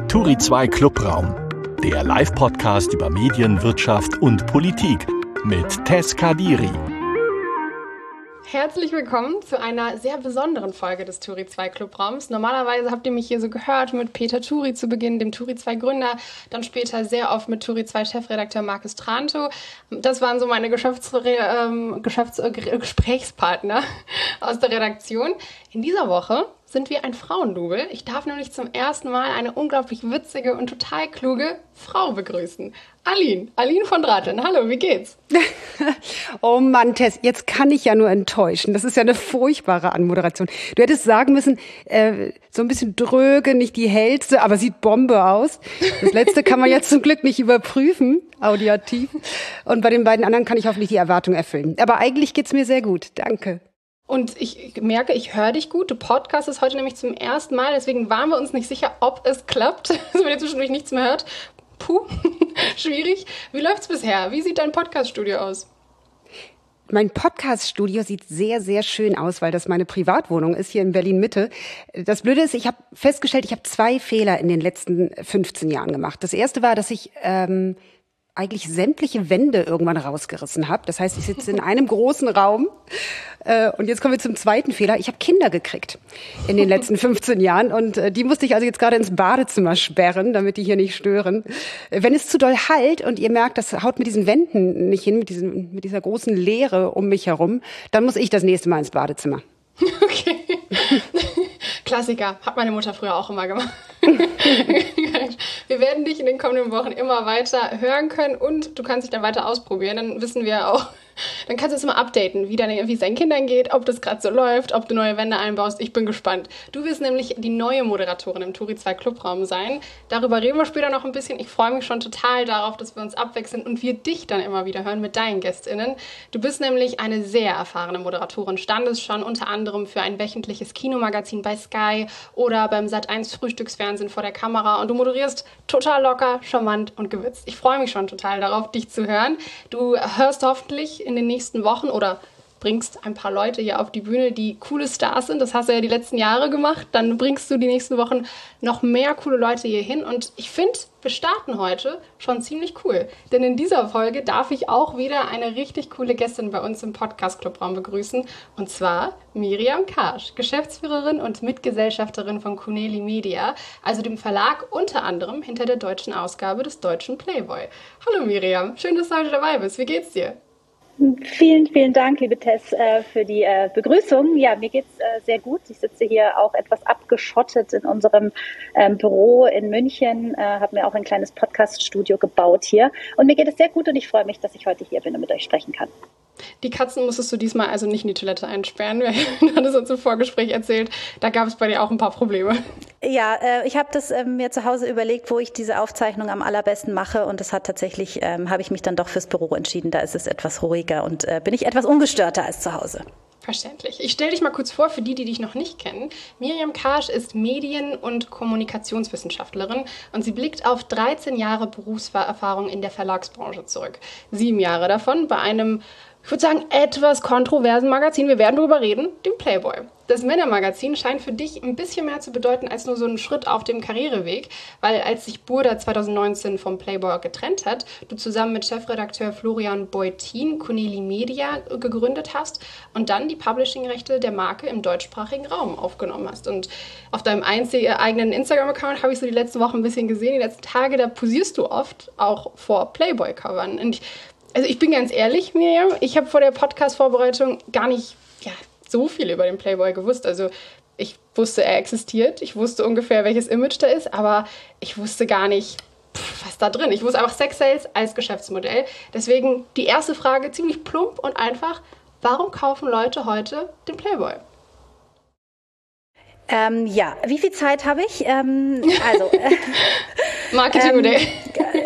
Turi 2 Clubraum, der Live-Podcast über Medien, Wirtschaft und Politik mit Tess Kadiri. Herzlich willkommen zu einer sehr besonderen Folge des Turi 2 Clubraums. Normalerweise habt ihr mich hier so gehört mit Peter Turi zu Beginn, dem Turi 2 Gründer, dann später sehr oft mit Turi 2 Chefredakteur Markus Trantow. Das waren so meine Gesprächspartner aus der Redaktion. In dieser Woche sind wir ein Frauendouble. Ich darf nämlich zum ersten Mal eine unglaublich witzige und total kluge Frau begrüßen. Aline von Drateln. Hallo, wie geht's? Oh Mann, Tess, jetzt kann ich ja nur enttäuschen. Das ist ja eine furchtbare Anmoderation. Du hättest sagen müssen, so ein bisschen dröge, nicht die hellste, aber sieht Bombe aus. Das letzte kann man jetzt zum Glück nicht überprüfen, audiativ. Und bei den beiden anderen kann ich hoffentlich die Erwartung erfüllen. Aber eigentlich geht's mir sehr gut. Danke. Und ich merke, ich höre dich gut. Du podcastest heute nämlich zum ersten Mal, deswegen waren wir uns nicht sicher, ob es klappt. Also wenn ihr zwischendurch nichts mehr hört. Puh, schwierig. Wie läuft's bisher? Wie sieht dein Podcaststudio aus? Mein Podcaststudio sieht sehr, sehr schön aus, weil das meine Privatwohnung ist, hier in Berlin-Mitte. Das Blöde ist, ich habe festgestellt, ich habe 2 Fehler in den letzten 15 Jahren gemacht. Das erste war, dass ich eigentlich sämtliche Wände irgendwann rausgerissen habe. Das heißt, ich sitze in einem großen Raum. Und jetzt kommen wir zum zweiten Fehler. Ich habe Kinder gekriegt in den letzten 15 Jahren. Und die musste ich also jetzt gerade ins Badezimmer sperren, damit die hier nicht stören. Wenn es zu doll hallt und ihr merkt, das haut mit diesen Wänden nicht hin, mit dieser großen Leere um mich herum, dann muss ich das nächste Mal ins Badezimmer. Okay. Klassiker. Hat meine Mutter früher auch immer gemacht. Wir werden dich in den kommenden Wochen immer weiter hören können und du kannst dich dann weiter ausprobieren. Dann wissen wir auch, dann kannst du es immer updaten, wie es deinen Kindern geht, ob das gerade so läuft, ob du neue Wände einbaust. Ich bin gespannt. Du wirst nämlich die neue Moderatorin im Turi 2 Clubraum sein. Darüber reden wir später noch ein bisschen. Ich freue mich schon total darauf, dass wir uns abwechseln und wir dich dann immer wieder hören mit deinen GästInnen. Du bist nämlich eine sehr erfahrene Moderatorin, standest schon unter anderem für ein wöchentliches Kinomagazin bei Sky oder beim Sat.1 Frühstücksfernsehen vor der Kamera und du moderierst total locker, charmant und gewitzt. Ich freue mich schon total darauf, dich zu hören. Du hörst hoffentlich in den nächsten Wochen oder bringst ein paar Leute hier auf die Bühne, die coole Stars sind. Das hast du ja die letzten Jahre gemacht. Dann bringst du die nächsten Wochen noch mehr coole Leute hier hin. Und ich finde, wir starten heute schon ziemlich cool. Denn in dieser Folge darf ich auch wieder eine richtig coole Gästin bei uns im Podcast-Clubraum begrüßen. Und zwar Miriam Karsch, Geschäftsführerin und Mitgesellschafterin von Kuneli Media, also dem Verlag unter anderem hinter der deutschen Ausgabe des deutschen Playboy. Hallo Miriam, schön, dass du heute dabei bist. Wie geht's dir? Vielen, vielen Dank, liebe Tess, für die Begrüßung. Ja, mir geht's sehr gut. Ich sitze hier auch etwas abgeschottet in unserem Büro in München, habe mir auch ein kleines Podcast-Studio gebaut hier. Und mir geht es sehr gut und ich freue mich, dass ich heute hier bin und mit euch sprechen kann. Die Katzen musstest du diesmal also nicht in die Toilette einsperren. Du hattest uns im Vorgespräch erzählt, da gab es bei dir auch ein paar Probleme. Ja, ich habe das mir zu Hause überlegt, wo ich diese Aufzeichnung am allerbesten mache und das hat tatsächlich, habe ich mich dann doch fürs Büro entschieden. Da ist es etwas ruhiger und bin ich etwas ungestörter als zu Hause. Verständlich. Ich stelle dich mal kurz vor, für die dich noch nicht kennen. Miriam Karsch ist Medien- und Kommunikationswissenschaftlerin und sie blickt auf 13 Jahre Berufserfahrung in der Verlagsbranche zurück. 7 Jahre davon bei einem, ich würde sagen, etwas kontroversen Magazin, wir werden darüber reden, dem Playboy. Das Männermagazin scheint für dich ein bisschen mehr zu bedeuten als nur so ein Schritt auf dem Karriereweg, weil als sich Burda 2019 vom Playboy getrennt hat, du zusammen mit Chefredakteur Florian Beutin Kuneli Media gegründet hast und dann die Publishing-Rechte der Marke im deutschsprachigen Raum aufgenommen hast. Und auf deinem eigenen Instagram-Account habe ich so die letzten Wochen ein bisschen gesehen, die letzten Tage, da posierst du oft auch vor Playboy-Covern. Und ich bin ganz ehrlich, Miriam, ich habe vor der Podcast-Vorbereitung gar nicht so viel über den Playboy gewusst. Also ich wusste, er existiert, ich wusste ungefähr, welches Image da ist, aber ich wusste gar nicht, was da drin. Ich wusste einfach Sex Sales als Geschäftsmodell. Deswegen die erste Frage, ziemlich plump und einfach, warum kaufen Leute heute den Playboy? Ja, wie viel Zeit habe ich? Marketingmodell.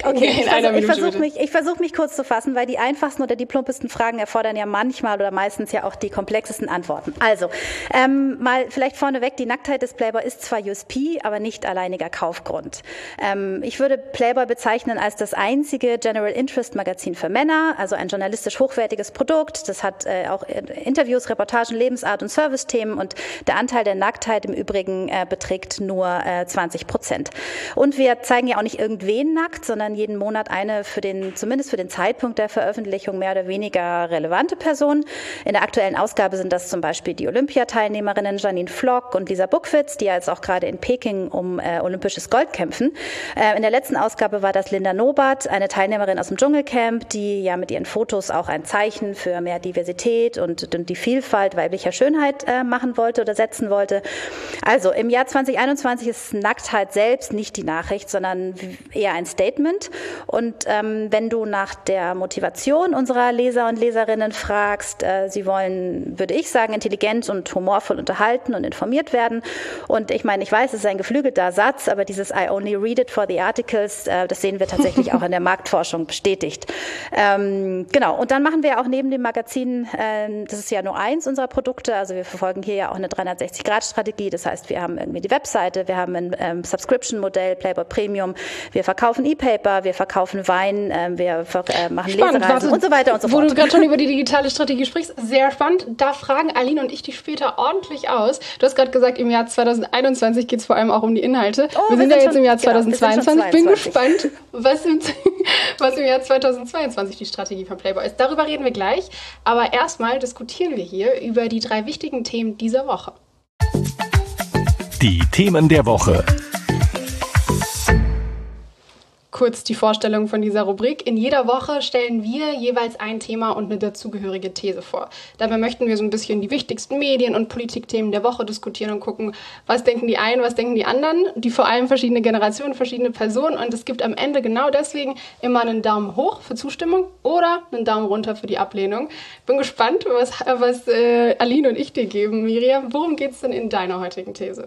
Okay, Ich versuche mich kurz zu fassen, weil die einfachsten oder die plumpesten Fragen erfordern ja manchmal oder meistens ja auch die komplexesten Antworten. Also, mal vielleicht vorneweg, die Nacktheit des Playboy ist zwar USP, aber nicht alleiniger Kaufgrund. Ich würde Playboy bezeichnen als das einzige General Interest Magazin für Männer, also ein journalistisch hochwertiges Produkt. Das hat auch Interviews, Reportagen, Lebensart und Servicethemen und der Anteil der Nacktheit im Übrigen beträgt nur 20%. Und wir zeigen ja auch nicht irgendwen nackt, sondern jeden Monat eine zumindest für den Zeitpunkt der Veröffentlichung mehr oder weniger relevante Person. In der aktuellen Ausgabe sind das zum Beispiel die Olympiateilnehmerinnen Janine Flock und Lisa Buckwitz, die jetzt auch gerade in Peking um olympisches Gold kämpfen. In der letzten Ausgabe war das Linda Nobat, eine Teilnehmerin aus dem Dschungelcamp, die ja mit ihren Fotos auch ein Zeichen für mehr Diversität und die Vielfalt weiblicher Schönheit machen wollte oder setzen wollte. Also im Jahr 2021 ist Nacktheit selbst nicht die Nachricht, sondern eher ein Statement. Und wenn du nach der Motivation unserer Leser und Leserinnen fragst, sie wollen, würde ich sagen, intelligent und humorvoll unterhalten und informiert werden. Und ich meine, ich weiß, es ist ein geflügelter Satz, aber dieses I only read it for the articles, das sehen wir tatsächlich auch in der Marktforschung bestätigt. Genau, und dann machen wir auch neben dem Magazin, das ist ja nur eins unserer Produkte, also wir verfolgen hier ja auch eine 360-Grad-Strategie, das heißt, wir haben irgendwie die Webseite, wir haben ein Subscription-Modell, Playboy Premium, wir verkaufen E-Paper, wir verkaufen Wein, wir machen Lesereisen und so weiter und so fort. Wo du gerade schon über die digitale Strategie sprichst, sehr spannend, da fragen Aline und ich dich später ordentlich aus. Du hast gerade gesagt, im Jahr 2021 geht es vor allem auch um die Inhalte. Wir sind ja jetzt im Jahr 2022. Bin gespannt, was im Jahr 2022 die Strategie von Playboy ist. Darüber reden wir gleich. Aber erstmal diskutieren wir hier über die 3 wichtigen Themen dieser Woche. Die Themen der Woche. Kurz die Vorstellung von dieser Rubrik. In jeder Woche stellen wir jeweils ein Thema und eine dazugehörige These vor. Dabei möchten wir so ein bisschen die wichtigsten Medien- und Politikthemen der Woche diskutieren und gucken, was denken die einen, was denken die anderen, die vor allem verschiedene Generationen, verschiedene Personen. Und es gibt am Ende genau deswegen immer einen Daumen hoch für Zustimmung oder einen Daumen runter für die Ablehnung. Bin gespannt, was Aline und ich dir geben. Miriam, worum geht es denn in deiner heutigen These?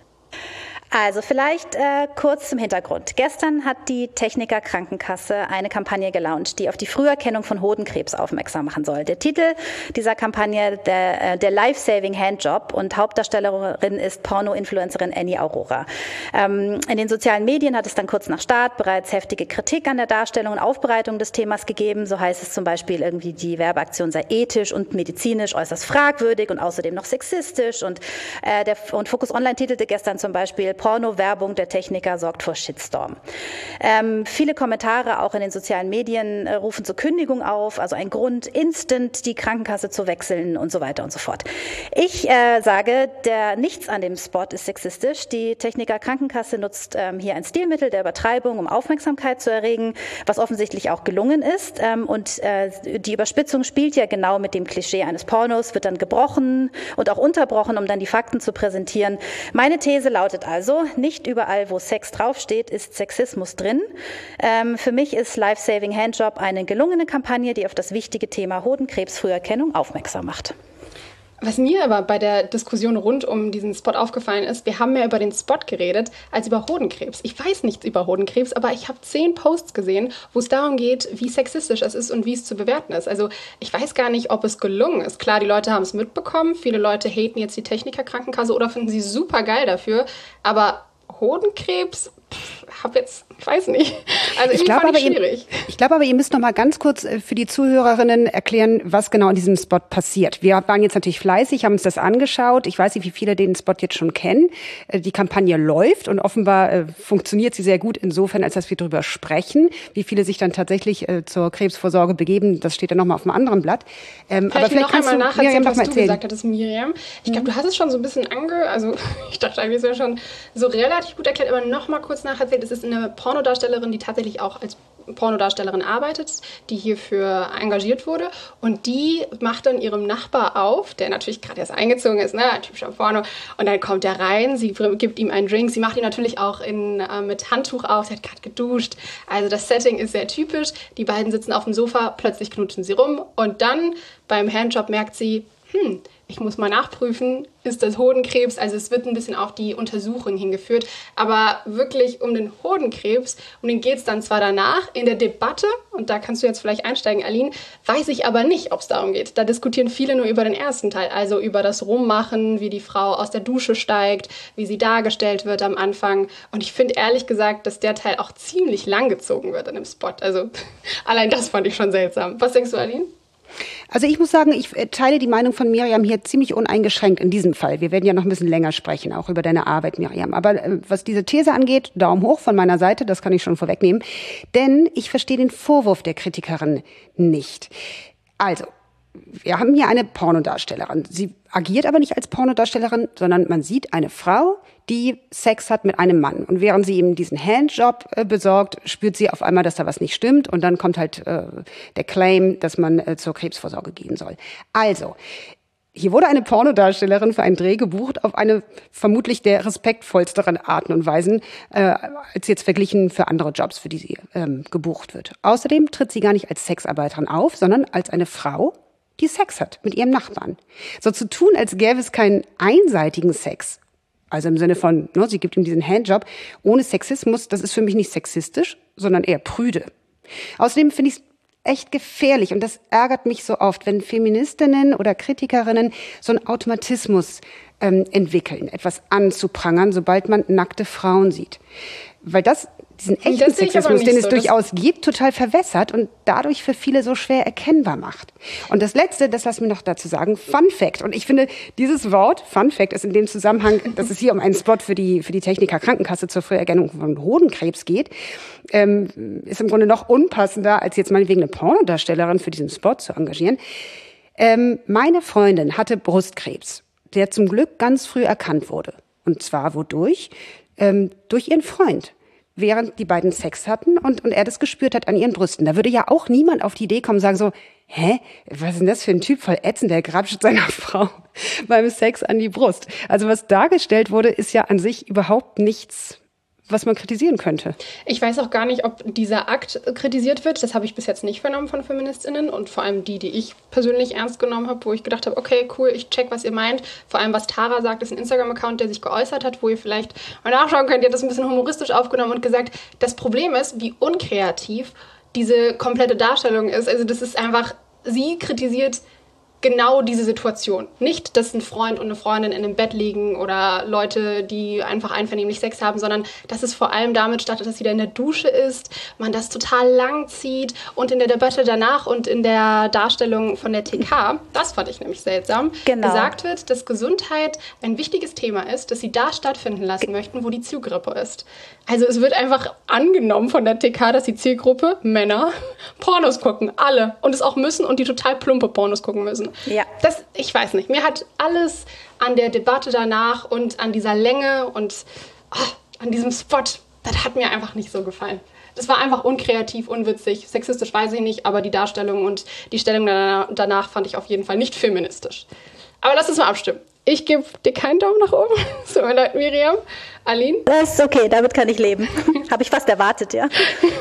Also vielleicht kurz zum Hintergrund. Gestern hat die Techniker Krankenkasse eine Kampagne gelauncht, die auf die Früherkennung von Hodenkrebs aufmerksam machen soll. Der Titel dieser Kampagne, der Life-Saving Handjob, und Hauptdarstellerin ist Porno-Influencerin Annie Aurora. In den sozialen Medien hat es dann kurz nach Start bereits heftige Kritik an der Darstellung und Aufbereitung des Themas gegeben. So heißt es zum Beispiel irgendwie, die Werbeaktion sei ethisch und medizinisch äußerst fragwürdig und außerdem noch sexistisch. Und Focus Online titelte gestern zum Beispiel Porno-Werbung der Techniker sorgt vor Shitstorm. Viele Kommentare auch in den sozialen Medien rufen zur Kündigung auf, also ein Grund, instant die Krankenkasse zu wechseln und so weiter und so fort. Ich sage, nichts an dem Spot ist sexistisch. Die Techniker Krankenkasse nutzt hier ein Stilmittel der Übertreibung, um Aufmerksamkeit zu erregen, was offensichtlich auch gelungen ist. Und die Überspitzung spielt ja genau mit dem Klischee eines Pornos, wird dann gebrochen und auch unterbrochen, um dann die Fakten zu präsentieren. Meine These lautet also, nicht überall, wo Sex draufsteht, ist Sexismus drin. Für mich ist Life-Saving Handjob eine gelungene Kampagne, die auf das wichtige Thema Hodenkrebsfrüherkennung aufmerksam macht. Was mir aber bei der Diskussion rund um diesen Spot aufgefallen ist, wir haben mehr über den Spot geredet als über Hodenkrebs. Ich weiß nichts über Hodenkrebs, aber ich habe 10 Posts gesehen, wo es darum geht, wie sexistisch es ist und wie es zu bewerten ist. Also ich weiß gar nicht, ob es gelungen ist. Klar, die Leute haben es mitbekommen, viele Leute haten jetzt die Techniker Krankenkasse oder finden sie super geil dafür, aber Hodenkrebs, ich weiß nicht. Also ich glaube, aber ihr müsst noch mal ganz kurz für die Zuhörerinnen erklären, was genau in diesem Spot passiert. Wir waren jetzt natürlich fleißig, haben uns das angeschaut. Ich weiß nicht, wie viele den Spot jetzt schon kennen. Die Kampagne läuft und offenbar funktioniert sie sehr gut insofern, als dass wir darüber sprechen. Wie viele sich dann tatsächlich zur Krebsvorsorge begeben, das steht dann noch mal auf einem anderen Blatt. Aber vielleicht kannst du nacherzählen, was du gesagt hattest, Miriam. Ich glaube, du hast es schon so ein bisschen ich dachte eigentlich, es wäre schon so relativ gut erklärt, aber noch mal kurz nacherzählt. Es ist eine Pornodarstellerin, die tatsächlich auch als Pornodarstellerin arbeitet, die hierfür engagiert wurde, und die macht dann ihrem Nachbar auf, der natürlich gerade erst eingezogen ist, ne, ein typischer Porno, und dann kommt er rein, sie gibt ihm einen Drink, sie macht ihn natürlich auch mit Handtuch auf, sie hat gerade geduscht, also das Setting ist sehr typisch, die beiden sitzen auf dem Sofa, plötzlich knutschen sie rum und dann beim Handjob merkt sie, ich muss mal nachprüfen, ist das Hodenkrebs? Also es wird ein bisschen auf die Untersuchung hingeführt, aber wirklich um den Hodenkrebs, um den geht es dann zwar danach in der Debatte, und da kannst du jetzt vielleicht einsteigen, Aline, weiß ich aber nicht, ob es darum geht. Da diskutieren viele nur über den ersten Teil, also über das Rummachen, wie die Frau aus der Dusche steigt, wie sie dargestellt wird am Anfang. Und ich finde ehrlich gesagt, dass der Teil auch ziemlich lang gezogen wird in dem Spot. Also allein das fand ich schon seltsam. Was denkst du, Aline? Also ich muss sagen, ich teile die Meinung von Miriam hier ziemlich uneingeschränkt in diesem Fall. Wir werden ja noch ein bisschen länger sprechen, auch über deine Arbeit, Miriam. Aber was diese These angeht, Daumen hoch von meiner Seite, das kann ich schon vorwegnehmen. Denn ich verstehe den Vorwurf der Kritikerin nicht. Also, wir haben hier eine Pornodarstellerin. Sie agiert aber nicht als Pornodarstellerin, sondern man sieht eine Frau, die Sex hat mit einem Mann. Und während sie ihm diesen Handjob besorgt, spürt sie auf einmal, dass da was nicht stimmt. Und dann kommt halt der Claim, dass man zur Krebsvorsorge gehen soll. Also, hier wurde eine Pornodarstellerin für einen Dreh gebucht auf eine vermutlich der respektvollsteren Arten und Weisen, als jetzt verglichen für andere Jobs, für die sie gebucht wird. Außerdem tritt sie gar nicht als Sexarbeiterin auf, sondern als eine Frau, die Sex hat mit ihrem Nachbarn. So zu tun, als gäbe es keinen einseitigen Sex, also im Sinne von, sie gibt ihm diesen Handjob, ohne Sexismus, das ist für mich nicht sexistisch, sondern eher prüde. Außerdem finde ich es echt gefährlich und das ärgert mich so oft, wenn Feministinnen oder Kritikerinnen so einen Automatismus entwickeln, etwas anzuprangern, sobald man nackte Frauen sieht. Weil diesen echten Sexismus, den es durchaus gibt, total verwässert und dadurch für viele so schwer erkennbar macht. Und das Letzte, das lass mir noch dazu sagen, Fun Fact. Und ich finde, dieses Wort, Fun Fact, ist in dem Zusammenhang, dass es hier um einen Spot für die Techniker Krankenkasse zur Früherkennung von Hodenkrebs geht, ist im Grunde noch unpassender, als jetzt meinetwegen eine Pornodarstellerin für diesen Spot zu engagieren. Meine Freundin hatte Brustkrebs, der zum Glück ganz früh erkannt wurde. Und zwar wodurch? Durch ihren Freund, während die beiden Sex hatten und er das gespürt hat an ihren Brüsten. Da würde ja auch niemand auf die Idee kommen und sagen so, was ist denn das für ein Typ voll ätzend, der grapscht seiner Frau beim Sex an die Brust. Also was dargestellt wurde, ist ja an sich überhaupt nichts, was man kritisieren könnte. Ich weiß auch gar nicht, ob dieser Akt kritisiert wird. Das habe ich bis jetzt nicht vernommen von FeministInnen und vor allem die ich persönlich ernst genommen habe, wo ich gedacht habe, okay, cool, ich check, was ihr meint. Vor allem, was Tara sagt, ist ein Instagram-Account, der sich geäußert hat, wo ihr vielleicht mal nachschauen könnt. Ihr habt das ein bisschen humoristisch aufgenommen und gesagt, das Problem ist, wie unkreativ diese komplette Darstellung ist. Also das ist einfach, sie kritisiert genau diese Situation. Nicht, dass ein Freund und eine Freundin in einem Bett liegen oder Leute, die einfach einvernehmlich Sex haben, sondern dass es vor allem damit startet, dass sie da in der Dusche ist, man das total lang zieht und in der Debatte danach und in der Darstellung von der TK, das fand ich nämlich seltsam, gesagt wird, dass Gesundheit ein wichtiges Thema ist, dass sie da stattfinden lassen möchten, wo die Zielgruppe ist. Also es wird einfach angenommen von der TK, dass die Zielgruppe, Männer, Pornos gucken, alle. Und es auch müssen und die total plumpe Pornos gucken müssen. Ja. Ich weiß nicht, mir hat alles an der Debatte danach und an dieser Länge und an diesem Spot, das hat mir einfach nicht so gefallen. Das war einfach unkreativ, unwitzig, sexistisch weiß ich nicht, aber die Darstellung und die Stellung danach fand ich auf jeden Fall nicht feministisch. Aber lass uns mal abstimmen. Ich gebe dir keinen Daumen nach oben. Es tut mir leid, Miriam. Aline? Das ist okay, damit kann ich leben. Habe ich fast erwartet, ja.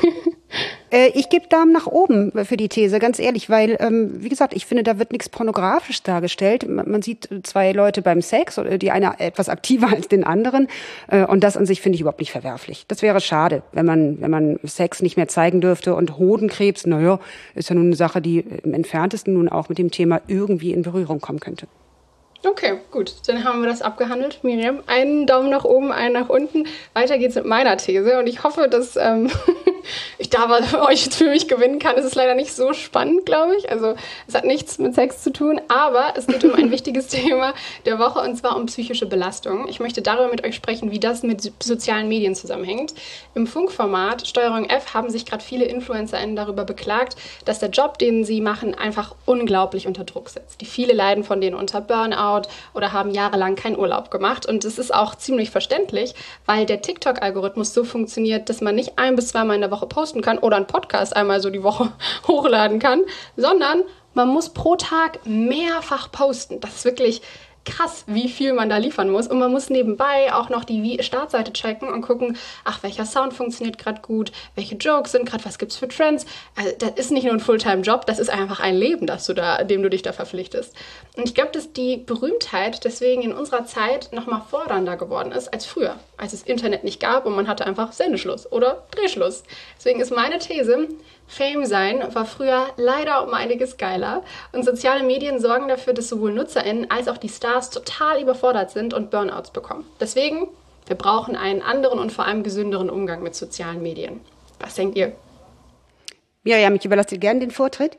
Ich gebe Daumen nach oben für die These, ganz ehrlich, weil, wie gesagt, ich finde, da wird nichts pornografisch dargestellt. Man sieht zwei Leute beim Sex, die eine etwas aktiver als den anderen. Und das an sich finde ich überhaupt nicht verwerflich. Das wäre schade, wenn man Sex nicht mehr zeigen dürfte. Und Hodenkrebs, ist ja nun eine Sache, die im Entferntesten nun auch mit dem Thema irgendwie in Berührung kommen könnte. Okay, gut. Dann haben wir das abgehandelt. Miriam, einen Daumen nach oben, einen nach unten. Weiter geht's mit meiner These. Und ich hoffe, dass ich da euch jetzt für mich gewinnen kann. Es ist leider nicht so spannend, glaube ich. Also es hat nichts mit Sex zu tun. Aber es geht um ein wichtiges Thema der Woche, und zwar um psychische Belastung. Ich möchte darüber mit euch sprechen, wie das mit sozialen Medien zusammenhängt. Im Funkformat Steuerung F haben sich gerade viele InfluencerInnen darüber beklagt, dass der Job, den sie machen, einfach unglaublich unter Druck setzt. Die viele leiden von denen unter Burnout oder haben jahrelang keinen Urlaub gemacht. Und es ist auch ziemlich verständlich, weil der TikTok-Algorithmus so funktioniert, dass man nicht 1- bis 2-mal in der Woche posten kann oder einen Podcast einmal so die Woche hochladen kann, sondern man muss pro Tag mehrfach posten. Das ist wirklich krass, wie viel man da liefern muss. Und man muss nebenbei auch noch die Startseite checken und gucken, ach, welcher Sound funktioniert gerade gut, welche Jokes sind gerade, was gibt's für Trends. Also das ist nicht nur ein Fulltime-Job, das ist einfach ein Leben, dem du dich da verpflichtest. Und ich glaube, dass die Berühmtheit deswegen in unserer Zeit nochmal fordernder geworden ist als früher, als es Internet nicht gab und man hatte einfach Sendeschluss oder Drehschluss. Deswegen ist meine These, Fame sein war früher leider um einiges geiler und soziale Medien sorgen dafür, dass sowohl NutzerInnen als auch die Stars total überfordert sind und Burnouts bekommen. Deswegen, wir brauchen einen anderen und vor allem gesünderen Umgang mit sozialen Medien. Was denkt ihr? Ja, ich überlasse dir gerne den Vortritt.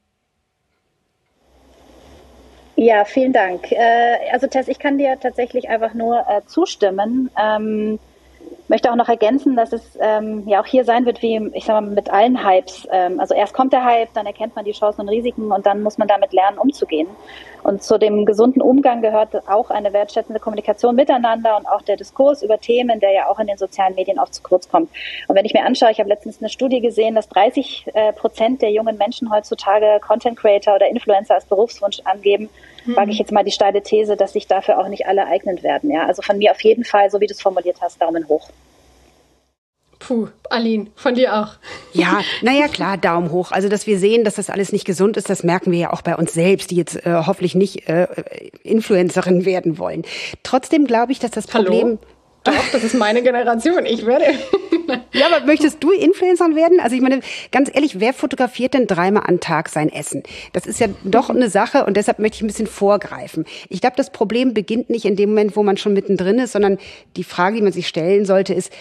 Ja, vielen Dank. Also Tess, ich kann dir tatsächlich einfach nur zustimmen. Möchte auch noch ergänzen, dass es ja auch hier sein wird, wie ich sag mal, mit allen Hypes. Also erst kommt der Hype, dann erkennt man die Chancen und Risiken und dann muss man damit lernen, umzugehen. Und zu dem gesunden Umgang gehört auch eine wertschätzende Kommunikation miteinander und auch der Diskurs über Themen, der ja auch in den sozialen Medien oft zu kurz kommt. Und wenn ich mir anschaue, ich habe letztens eine Studie gesehen, dass 30% der jungen Menschen heutzutage Content Creator oder Influencer als Berufswunsch angeben, wage ich jetzt mal die steile These, dass sich dafür auch nicht alle eignen werden. Ja? Also von mir auf jeden Fall, so wie du es formuliert hast, Daumen hoch. Puh, Aline, von dir auch. Ja, naja, klar, Daumen hoch. Also, dass wir sehen, dass das alles nicht gesund ist, das merken wir ja auch bei uns selbst, die jetzt hoffentlich nicht Influencerin werden wollen. Trotzdem glaube ich, dass das Problem... Doch, das ist meine Generation. Ich werde... Ja, aber möchtest du Influencerin werden? Also ich meine, ganz ehrlich, wer fotografiert denn 3-mal am Tag sein Essen? Das ist ja doch eine Sache und deshalb möchte ich ein bisschen vorgreifen. Ich glaube, das Problem beginnt nicht in dem Moment, wo man schon mittendrin ist, sondern die Frage, die man sich stellen sollte, ist,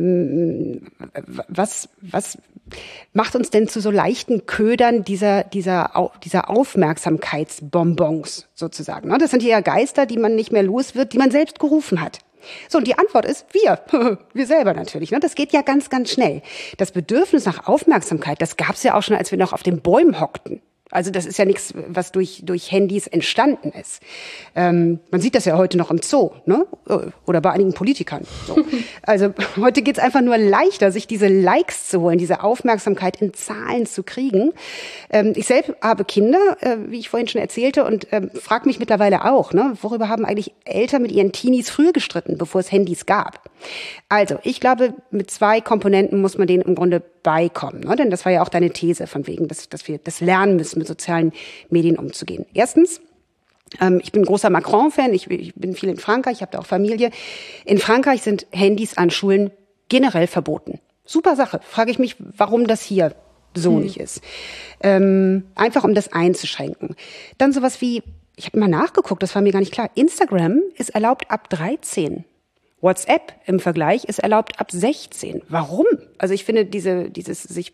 was macht uns denn zu so leichten Ködern dieser Aufmerksamkeitsbonbons sozusagen? Das sind ja Geister, die man nicht mehr los wird, die man selbst gerufen hat. So, und die Antwort ist wir selber natürlich. Das geht ja ganz, ganz schnell. Das Bedürfnis nach Aufmerksamkeit, das gab es ja auch schon, als wir noch auf den Bäumen hockten. Also das ist ja nichts, was durch Handys entstanden ist. Man sieht das ja heute noch im Zoo, ne? Oder bei einigen Politikern. So. Also heute geht's einfach nur leichter, sich diese Likes zu holen, diese Aufmerksamkeit in Zahlen zu kriegen. Ich selbst habe Kinder, wie ich vorhin schon erzählte, und frage mich mittlerweile auch, ne? Worüber haben eigentlich Eltern mit ihren Teenies früher gestritten, bevor es Handys gab? Also ich glaube, mit 2 Komponenten muss man denen im Grunde beikommen, ne? Denn das war ja auch deine These von wegen, dass wir das lernen müssen, mit sozialen Medien umzugehen. Erstens, ich bin ein großer Macron-Fan, ich bin viel in Frankreich, ich habe da auch Familie. In Frankreich sind Handys an Schulen generell verboten. Super Sache. Frage ich mich, warum das hier so nicht ist. Einfach um das einzuschränken. Dann sowas wie, ich habe mal nachgeguckt, das war mir gar nicht klar, Instagram ist erlaubt ab 13. WhatsApp im Vergleich ist erlaubt ab 16. Warum? Also ich finde dieses sich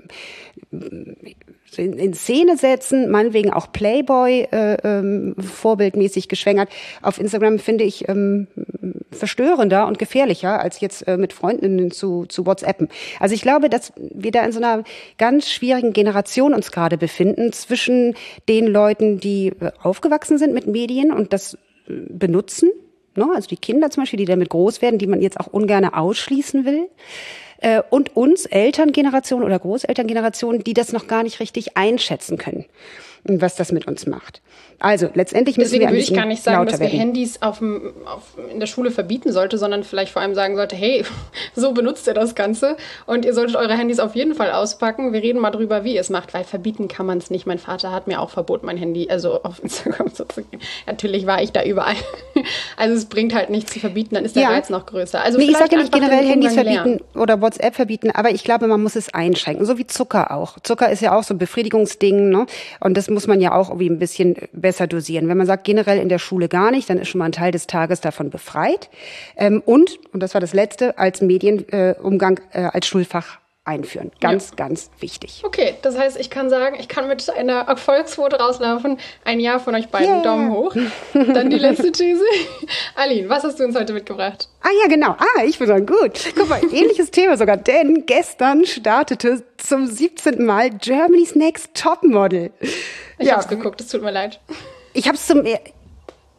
in Szene setzen, meinetwegen auch Playboy vorbildmäßig geschwängert, auf Instagram finde ich verstörender und gefährlicher, als jetzt mit Freundinnen zu WhatsAppen. Also ich glaube, dass wir da in so einer ganz schwierigen Generation uns gerade befinden, zwischen den Leuten, die aufgewachsen sind mit Medien und das benutzen, also die Kinder zum Beispiel, die damit groß werden, die man jetzt auch ungern ausschließen will. Und uns Elterngeneration oder Großelterngeneration, die das noch gar nicht richtig einschätzen können, was das mit uns macht. Also letztendlich müssen wir ein bisschen lauter werden. Deswegen würde ich gar nicht sagen, dass wir Handys in der Schule verbieten sollte, sondern vielleicht vor allem sagen sollte, hey, so benutzt ihr das Ganze und ihr solltet eure Handys auf jeden Fall auspacken. Wir reden mal drüber, wie ihr es macht, weil verbieten kann man es nicht. Mein Vater hat mir auch verboten, mein Handy also auf Instagram so zu gehen. Natürlich war ich da überall. Also es bringt halt nichts zu verbieten, dann ist der Reiz noch größer. Also ich sage ja nicht generell Handys verbieten oder WhatsApp verbieten, aber ich glaube, man muss es einschränken, so wie Zucker auch. Zucker ist ja auch so ein Befriedigungsding, ne? Und das muss man ja auch irgendwie ein bisschen besser dosieren. Wenn man sagt, generell in der Schule gar nicht, dann ist schon mal ein Teil des Tages davon befreit. Und das war das Letzte, als Medienumgang als Schulfach einführen. Ganz wichtig. Okay, das heißt, ich kann sagen, ich kann mit einer Erfolgsquote rauslaufen. Ein Ja von euch beiden, Daumen hoch. Dann die letzte These. Aline, was hast du uns heute mitgebracht? Ja, genau. Ich bin dann gut. Guck mal, ähnliches Thema sogar, denn gestern startete zum 17. Mal Germany's Next Topmodel. Ich hab's geguckt, es tut mir leid. Ich hab's zum...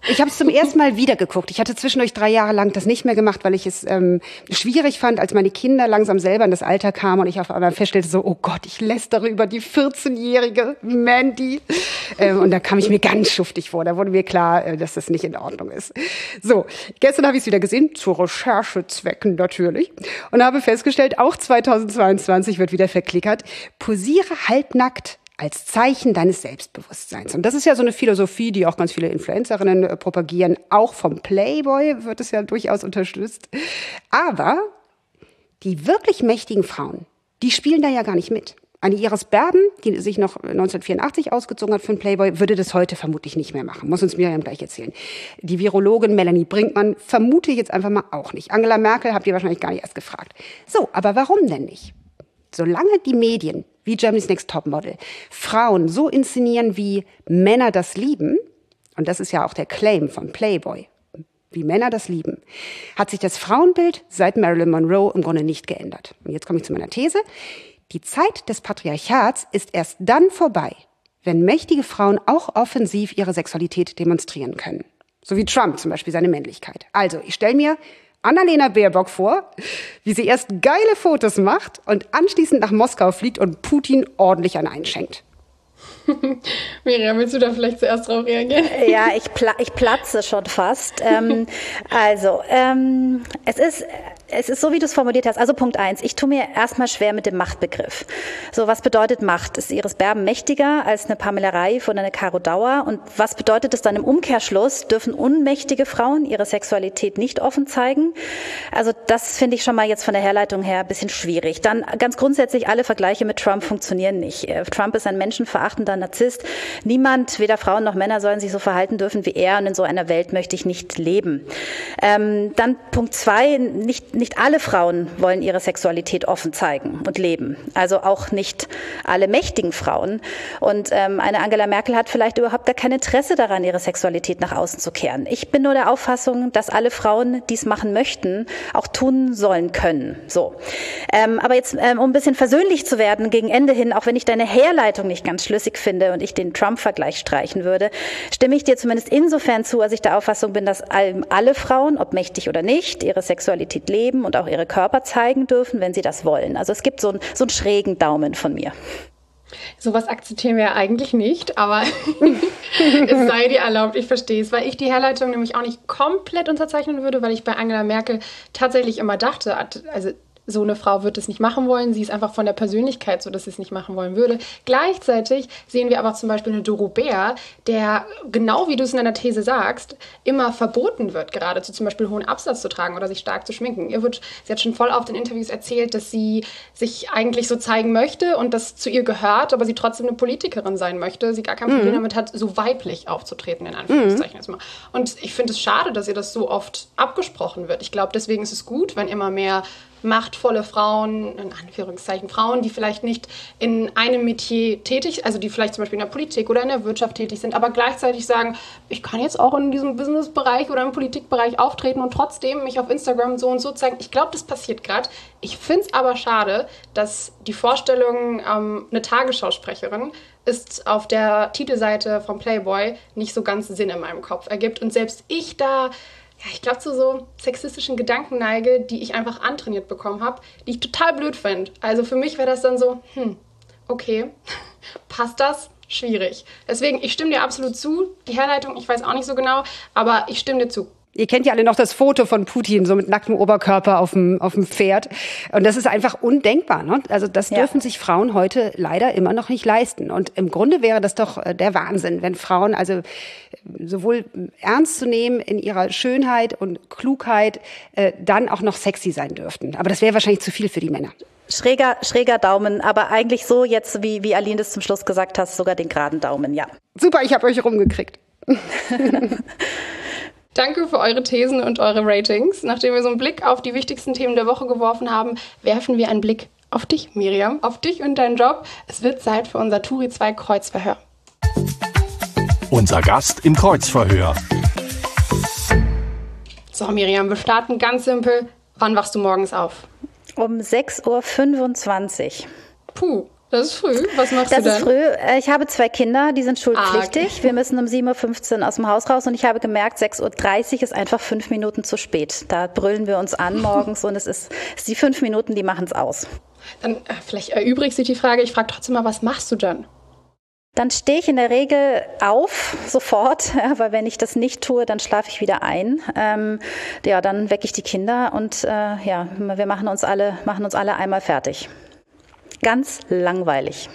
Ich habe es zum ersten Mal wieder geguckt. Ich hatte zwischendurch 3 Jahre lang das nicht mehr gemacht, weil ich es schwierig fand, als meine Kinder langsam selber in das Alter kamen und ich auf einmal feststellte so, oh Gott, ich lästere über die 14-jährige Mandy. Und da kam ich mir ganz schuftig vor. Da wurde mir klar, dass das nicht in Ordnung ist. So, gestern habe ich es wieder gesehen, zu Recherchezwecken natürlich. Und habe festgestellt, auch 2022 wird wieder verklickert. Posiere halbnackt als Zeichen deines Selbstbewusstseins. Und das ist ja so eine Philosophie, die auch ganz viele Influencerinnen propagieren. Auch vom Playboy wird es ja durchaus unterstützt. Aber die wirklich mächtigen Frauen, die spielen da ja gar nicht mit. Eine Iris Berben, die sich noch 1984 ausgezogen hat für einen Playboy, würde das heute vermutlich nicht mehr machen. Muss uns Miriam gleich erzählen. Die Virologin Melanie Brinkmann vermute ich jetzt einfach mal auch nicht. Angela Merkel habt ihr wahrscheinlich gar nicht erst gefragt. So, aber warum denn nicht? Solange die Medien wie Germany's Next Topmodel Frauen so inszenieren, wie Männer das lieben, und das ist ja auch der Claim von Playboy, wie Männer das lieben, hat sich das Frauenbild seit Marilyn Monroe im Grunde nicht geändert. Und jetzt komme ich zu meiner These. Die Zeit des Patriarchats ist erst dann vorbei, wenn mächtige Frauen auch offensiv ihre Sexualität demonstrieren können. So wie Trump zum Beispiel seine Männlichkeit. Also, ich stelle mir Annalena Baerbock vor, wie sie erst geile Fotos macht und anschließend nach Moskau fliegt und Putin ordentlich einen einschenkt. Miriam, willst du da vielleicht zuerst drauf reagieren? Ja, ich platze schon fast. Es ist so, wie du es formuliert hast. Also Punkt 1, ich tue mir erstmal schwer mit dem Machtbegriff. So, was bedeutet Macht? Ist Iris Berben mächtiger als eine Pamela Reif oder eine Caro Dauer? Und was bedeutet es dann im Umkehrschluss? Dürfen unmächtige Frauen ihre Sexualität nicht offen zeigen? Also das finde ich schon mal jetzt von der Herleitung her ein bisschen schwierig. Dann ganz grundsätzlich, alle Vergleiche mit Trump funktionieren nicht. Trump ist ein menschenverachtender Narzisst. Niemand, weder Frauen noch Männer, sollen sich so verhalten dürfen wie er. Und in so einer Welt möchte ich nicht leben. Dann Punkt 2, nicht alle Frauen wollen ihre Sexualität offen zeigen und leben. Also auch nicht alle mächtigen Frauen. Und eine Angela Merkel hat vielleicht überhaupt gar kein Interesse daran, ihre Sexualität nach außen zu kehren. Ich bin nur der Auffassung, dass alle Frauen, die es machen möchten, auch tun sollen können. So. Aber jetzt, um ein bisschen versöhnlich zu werden, gegen Ende hin, auch wenn ich deine Herleitung nicht ganz schlüssig finde und ich den Trump-Vergleich streichen würde, stimme ich dir zumindest insofern zu, als ich der Auffassung bin, dass alle Frauen, ob mächtig oder nicht, ihre Sexualität leben und auch ihre Körper zeigen dürfen, wenn sie das wollen. Also es gibt so einen schrägen Daumen von mir. Sowas akzeptieren wir ja eigentlich nicht, aber es sei dir erlaubt, ich verstehe es, weil ich die Herleitung nämlich auch nicht komplett unterzeichnen würde, weil ich bei Angela Merkel tatsächlich immer dachte, also so eine Frau wird es nicht machen wollen. Sie ist einfach von der Persönlichkeit so, dass sie es nicht machen wollen würde. Gleichzeitig sehen wir aber zum Beispiel eine Doro Bär, der, genau wie du es in deiner These sagst, immer verboten wird, geradezu zum Beispiel hohen Absatz zu tragen oder sich stark zu schminken. Sie hat schon voll oft in Interviews erzählt, dass sie sich eigentlich so zeigen möchte und das zu ihr gehört, aber sie trotzdem eine Politikerin sein möchte. Sie gar kein Problem damit hat, so weiblich aufzutreten, in Anführungszeichen erstmal. Und ich finde es schade, dass ihr das so oft abgesprochen wird. Ich glaube, deswegen ist es gut, wenn immer mehr machtvolle Frauen, in Anführungszeichen Frauen, die vielleicht nicht in einem Metier tätig, also die vielleicht zum Beispiel in der Politik oder in der Wirtschaft tätig sind, aber gleichzeitig sagen, ich kann jetzt auch in diesem Businessbereich oder im Politikbereich auftreten und trotzdem mich auf Instagram so und so zeigen. Ich glaube, das passiert gerade. Ich finde es aber schade, dass die Vorstellung, eine Tagesschausprecherin ist auf der Titelseite vom Playboy nicht so ganz Sinn in meinem Kopf ergibt und selbst ich da ich glaube, zu so sexistischen Gedanken neige, die ich einfach antrainiert bekommen habe, die ich total blöd finde. Also für mich wäre das dann so, okay, passt das? Schwierig. Deswegen, ich stimme dir absolut zu. Die Herleitung, ich weiß auch nicht so genau, aber ich stimme dir zu. Ihr kennt ja alle noch das Foto von Putin, so mit nacktem Oberkörper auf dem Pferd. Und das ist einfach undenkbar, ne? Also das dürfen sich Frauen heute leider immer noch nicht leisten. Und im Grunde wäre das doch der Wahnsinn, wenn Frauen also sowohl ernst zu nehmen in ihrer Schönheit und Klugheit dann auch noch sexy sein dürften. Aber das wäre wahrscheinlich zu viel für die Männer. Schräger Daumen, aber eigentlich so jetzt, wie Aline das zum Schluss gesagt hast, sogar den geraden Daumen, ja. Super, ich habe euch rumgekriegt. Danke für eure Thesen und eure Ratings. Nachdem wir so einen Blick auf die wichtigsten Themen der Woche geworfen haben, werfen wir einen Blick auf dich, Miriam, auf dich und deinen Job. Es wird Zeit für unser Turi 2 Kreuzverhör. Unser Gast im Kreuzverhör. So, Miriam, wir starten ganz simpel. Wann wachst du morgens auf? Um 6.25 Uhr. Puh, Das ist früh. Was machst du dann? Das ist früh. Ich habe 2 Kinder, die sind schulpflichtig. Okay. Wir müssen um 7.15 Uhr aus dem Haus raus und ich habe gemerkt, 6.30 Uhr ist einfach 5 Minuten zu spät. Da brüllen wir uns an morgens und es ist die 5 Minuten, die machen es aus. Dann vielleicht erübrigt sich die Frage, ich frage trotzdem mal, was machst du dann? Dann stehe ich in der Regel auf, sofort, weil wenn ich das nicht tue, dann schlafe ich wieder ein. Dann wecke ich die Kinder und wir machen uns alle einmal fertig. Ganz langweilig.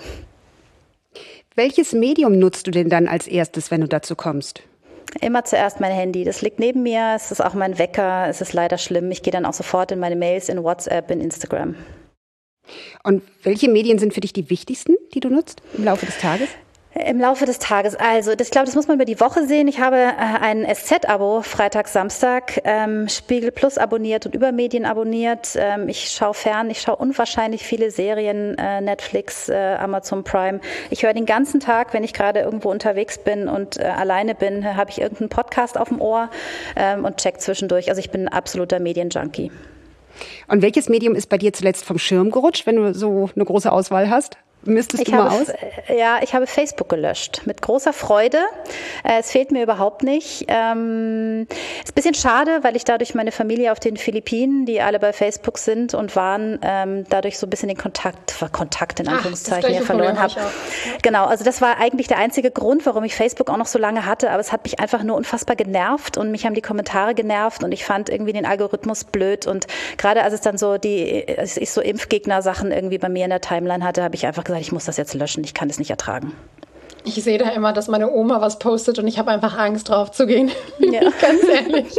Welches Medium nutzt du denn dann als erstes, wenn du dazu kommst? Immer zuerst mein Handy. Das liegt neben mir, es ist auch mein Wecker, es ist leider schlimm. Ich gehe dann auch sofort in meine Mails, in WhatsApp, in Instagram. Und welche Medien sind für dich die wichtigsten, die du nutzt im Laufe des Tages? Im Laufe des Tages, also ich glaube, das muss man über die Woche sehen. Ich habe ein SZ-Abo Freitag, Samstag, Spiegel Plus abonniert und Übermedien abonniert. Ich schaue fern, ich schaue unwahrscheinlich viele Serien, Netflix, Amazon Prime. Ich höre den ganzen Tag, wenn ich gerade irgendwo unterwegs bin und alleine bin, habe ich irgendeinen Podcast auf dem Ohr und check zwischendurch. Also ich bin ein absoluter Medienjunkie. Und welches Medium ist bei dir zuletzt vom Schirm gerutscht, wenn du so eine große Auswahl hast? Mistest du mal aus? Ja, ich habe Facebook gelöscht. Mit großer Freude. Es fehlt mir überhaupt nicht. Ist ein bisschen schade, weil ich dadurch meine Familie auf den Philippinen, die alle bei Facebook sind und waren, dadurch so ein bisschen den Kontakt in Anführungszeichen hier verloren habe. Genau, also das war eigentlich der einzige Grund, warum ich Facebook auch noch so lange hatte. Aber es hat mich einfach nur unfassbar genervt und mich haben die Kommentare genervt und ich fand irgendwie den Algorithmus blöd. Und gerade als es dann so ich so Impfgegner-Sachen irgendwie bei mir in der Timeline hatte, habe ich einfach gesagt, ich muss das jetzt löschen, ich kann es nicht ertragen. Ich sehe da immer, dass meine Oma was postet und ich habe einfach Angst, drauf zu gehen. Ja. Ganz ehrlich.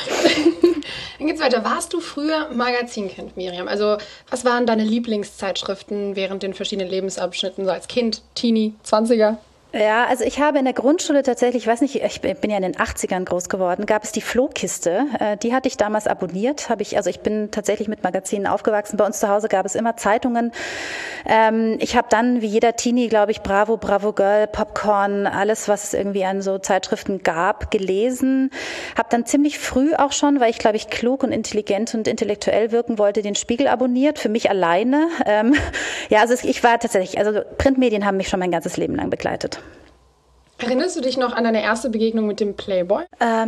Dann geht's weiter. Warst du früher Magazinkind, Miriam? Also was waren deine Lieblingszeitschriften während den verschiedenen Lebensabschnitten, so als Kind, Teenie, 20er? Ja, also ich habe in der Grundschule tatsächlich, ich weiß nicht, ich bin ja in den 80ern groß geworden, gab es die Flohkiste, die hatte ich damals abonniert, ich bin tatsächlich mit Magazinen aufgewachsen, bei uns zu Hause gab es immer Zeitungen. Ich habe dann, wie jeder Teenie, glaube ich, Bravo, Bravo Girl, Popcorn, alles, was es irgendwie an so Zeitschriften gab, gelesen. Habe dann ziemlich früh auch schon, weil ich, glaube ich, klug und intelligent und intellektuell wirken wollte, den Spiegel abonniert, für mich alleine. Ich war tatsächlich, also Printmedien haben mich schon mein ganzes Leben lang begleitet. Erinnerst du dich noch an deine erste Begegnung mit dem Playboy?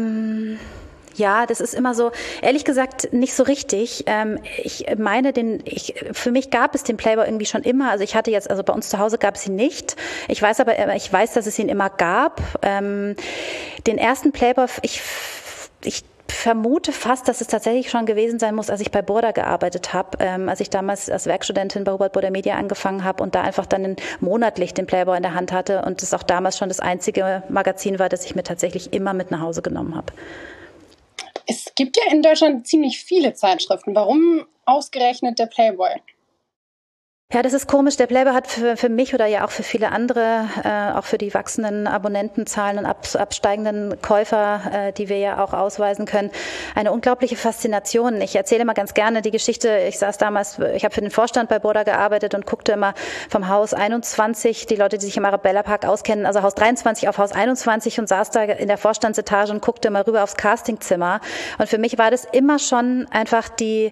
Ja, das ist immer so, ehrlich gesagt, nicht so richtig. Für mich gab es den Playboy irgendwie schon immer. Also bei uns zu Hause gab es ihn nicht. Ich weiß, dass es ihn immer gab. Den ersten Playboy, ich vermute fast, dass es tatsächlich schon gewesen sein muss, als ich bei Burda gearbeitet habe, als ich damals als Werkstudentin bei Hubert Burda Media angefangen habe und da einfach dann monatlich den Playboy in der Hand hatte und das auch damals schon das einzige Magazin war, das ich mir tatsächlich immer mit nach Hause genommen habe. Es gibt ja in Deutschland ziemlich viele Zeitschriften. Warum ausgerechnet der Playboy? Ja, das ist komisch. Der Playboy hat für mich oder ja auch für viele andere, auch für die wachsenden Abonnentenzahlen und absteigenden Käufer, die wir ja auch ausweisen können, eine unglaubliche Faszination. Ich erzähle mal ganz gerne die Geschichte. Ich saß damals, ich habe für den Vorstand bei Burda gearbeitet und guckte immer vom Haus 21, die Leute, die sich im Arabella Park auskennen, also Haus 23 auf Haus 21 und saß da in der Vorstandsetage und guckte immer rüber aufs Castingzimmer. Und für mich war das immer schon einfach die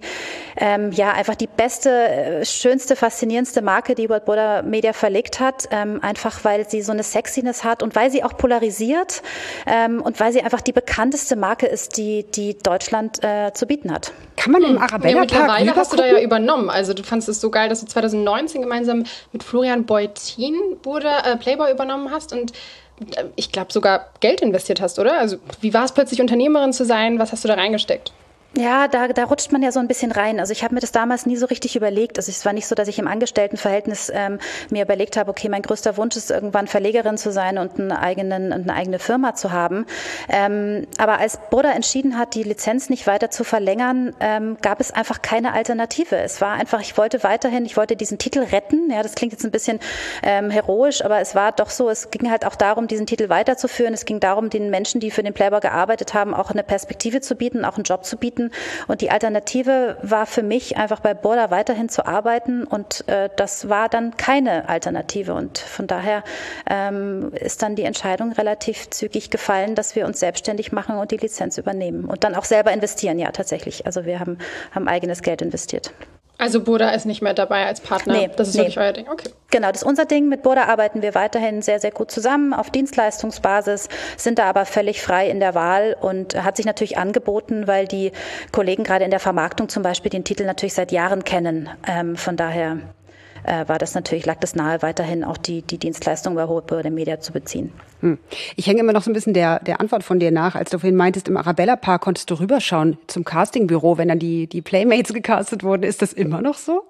beste, schönste, faszinierendste Marke, die Hubert Burda Media verlegt hat, einfach weil sie so eine Sexiness hat und weil sie auch polarisiert und weil sie einfach die bekannteste Marke ist, die Deutschland zu bieten hat. Kann man im Arabella Park mittlerweile hast du da ja übernommen. Also du fandest es so geil, dass du 2019 gemeinsam mit Florian Beutin Playboy übernommen hast und ich glaube sogar Geld investiert hast, oder? Also wie war es plötzlich, Unternehmerin zu sein? Was hast du da reingesteckt? Ja, da rutscht man ja so ein bisschen rein. Also ich habe mir das damals nie so richtig überlegt. Also es war nicht so, dass ich im Angestelltenverhältnis mir überlegt habe, okay, mein größter Wunsch ist, irgendwann Verlegerin zu sein und eine eigene Firma zu haben. Aber als Burda entschieden hat, die Lizenz nicht weiter zu verlängern, gab es einfach keine Alternative. Es war einfach, ich wollte diesen Titel retten. Ja, das klingt jetzt ein bisschen heroisch, aber es war doch so, es ging halt auch darum, diesen Titel weiterzuführen. Es ging darum, den Menschen, die für den Playboy gearbeitet haben, auch eine Perspektive zu bieten, auch einen Job zu bieten. Und die Alternative war für mich einfach bei Burda weiterhin zu arbeiten und das war dann keine Alternative und von daher ist dann die Entscheidung relativ zügig gefallen, dass wir uns selbstständig machen und die Lizenz übernehmen und dann auch selber investieren, ja tatsächlich. Also wir haben eigenes Geld investiert. Also Burda ist nicht mehr dabei als Partner? Nee, das ist wirklich euer Ding? Okay. Genau, das ist unser Ding. Mit Burda arbeiten wir weiterhin sehr, sehr gut zusammen auf Dienstleistungsbasis, sind da aber völlig frei in der Wahl und hat sich natürlich angeboten, weil die Kollegen gerade in der Vermarktung zum Beispiel den Titel natürlich seit Jahren kennen. Von daher lag das nahe, weiterhin auch die Dienstleistung bei Burda Media zu beziehen. Ich hänge immer noch so ein bisschen der Antwort von dir nach, als du vorhin meintest, im Arabella-Park konntest du rüberschauen zum Castingbüro, wenn dann die Playmates gecastet wurden. Ist das immer noch so?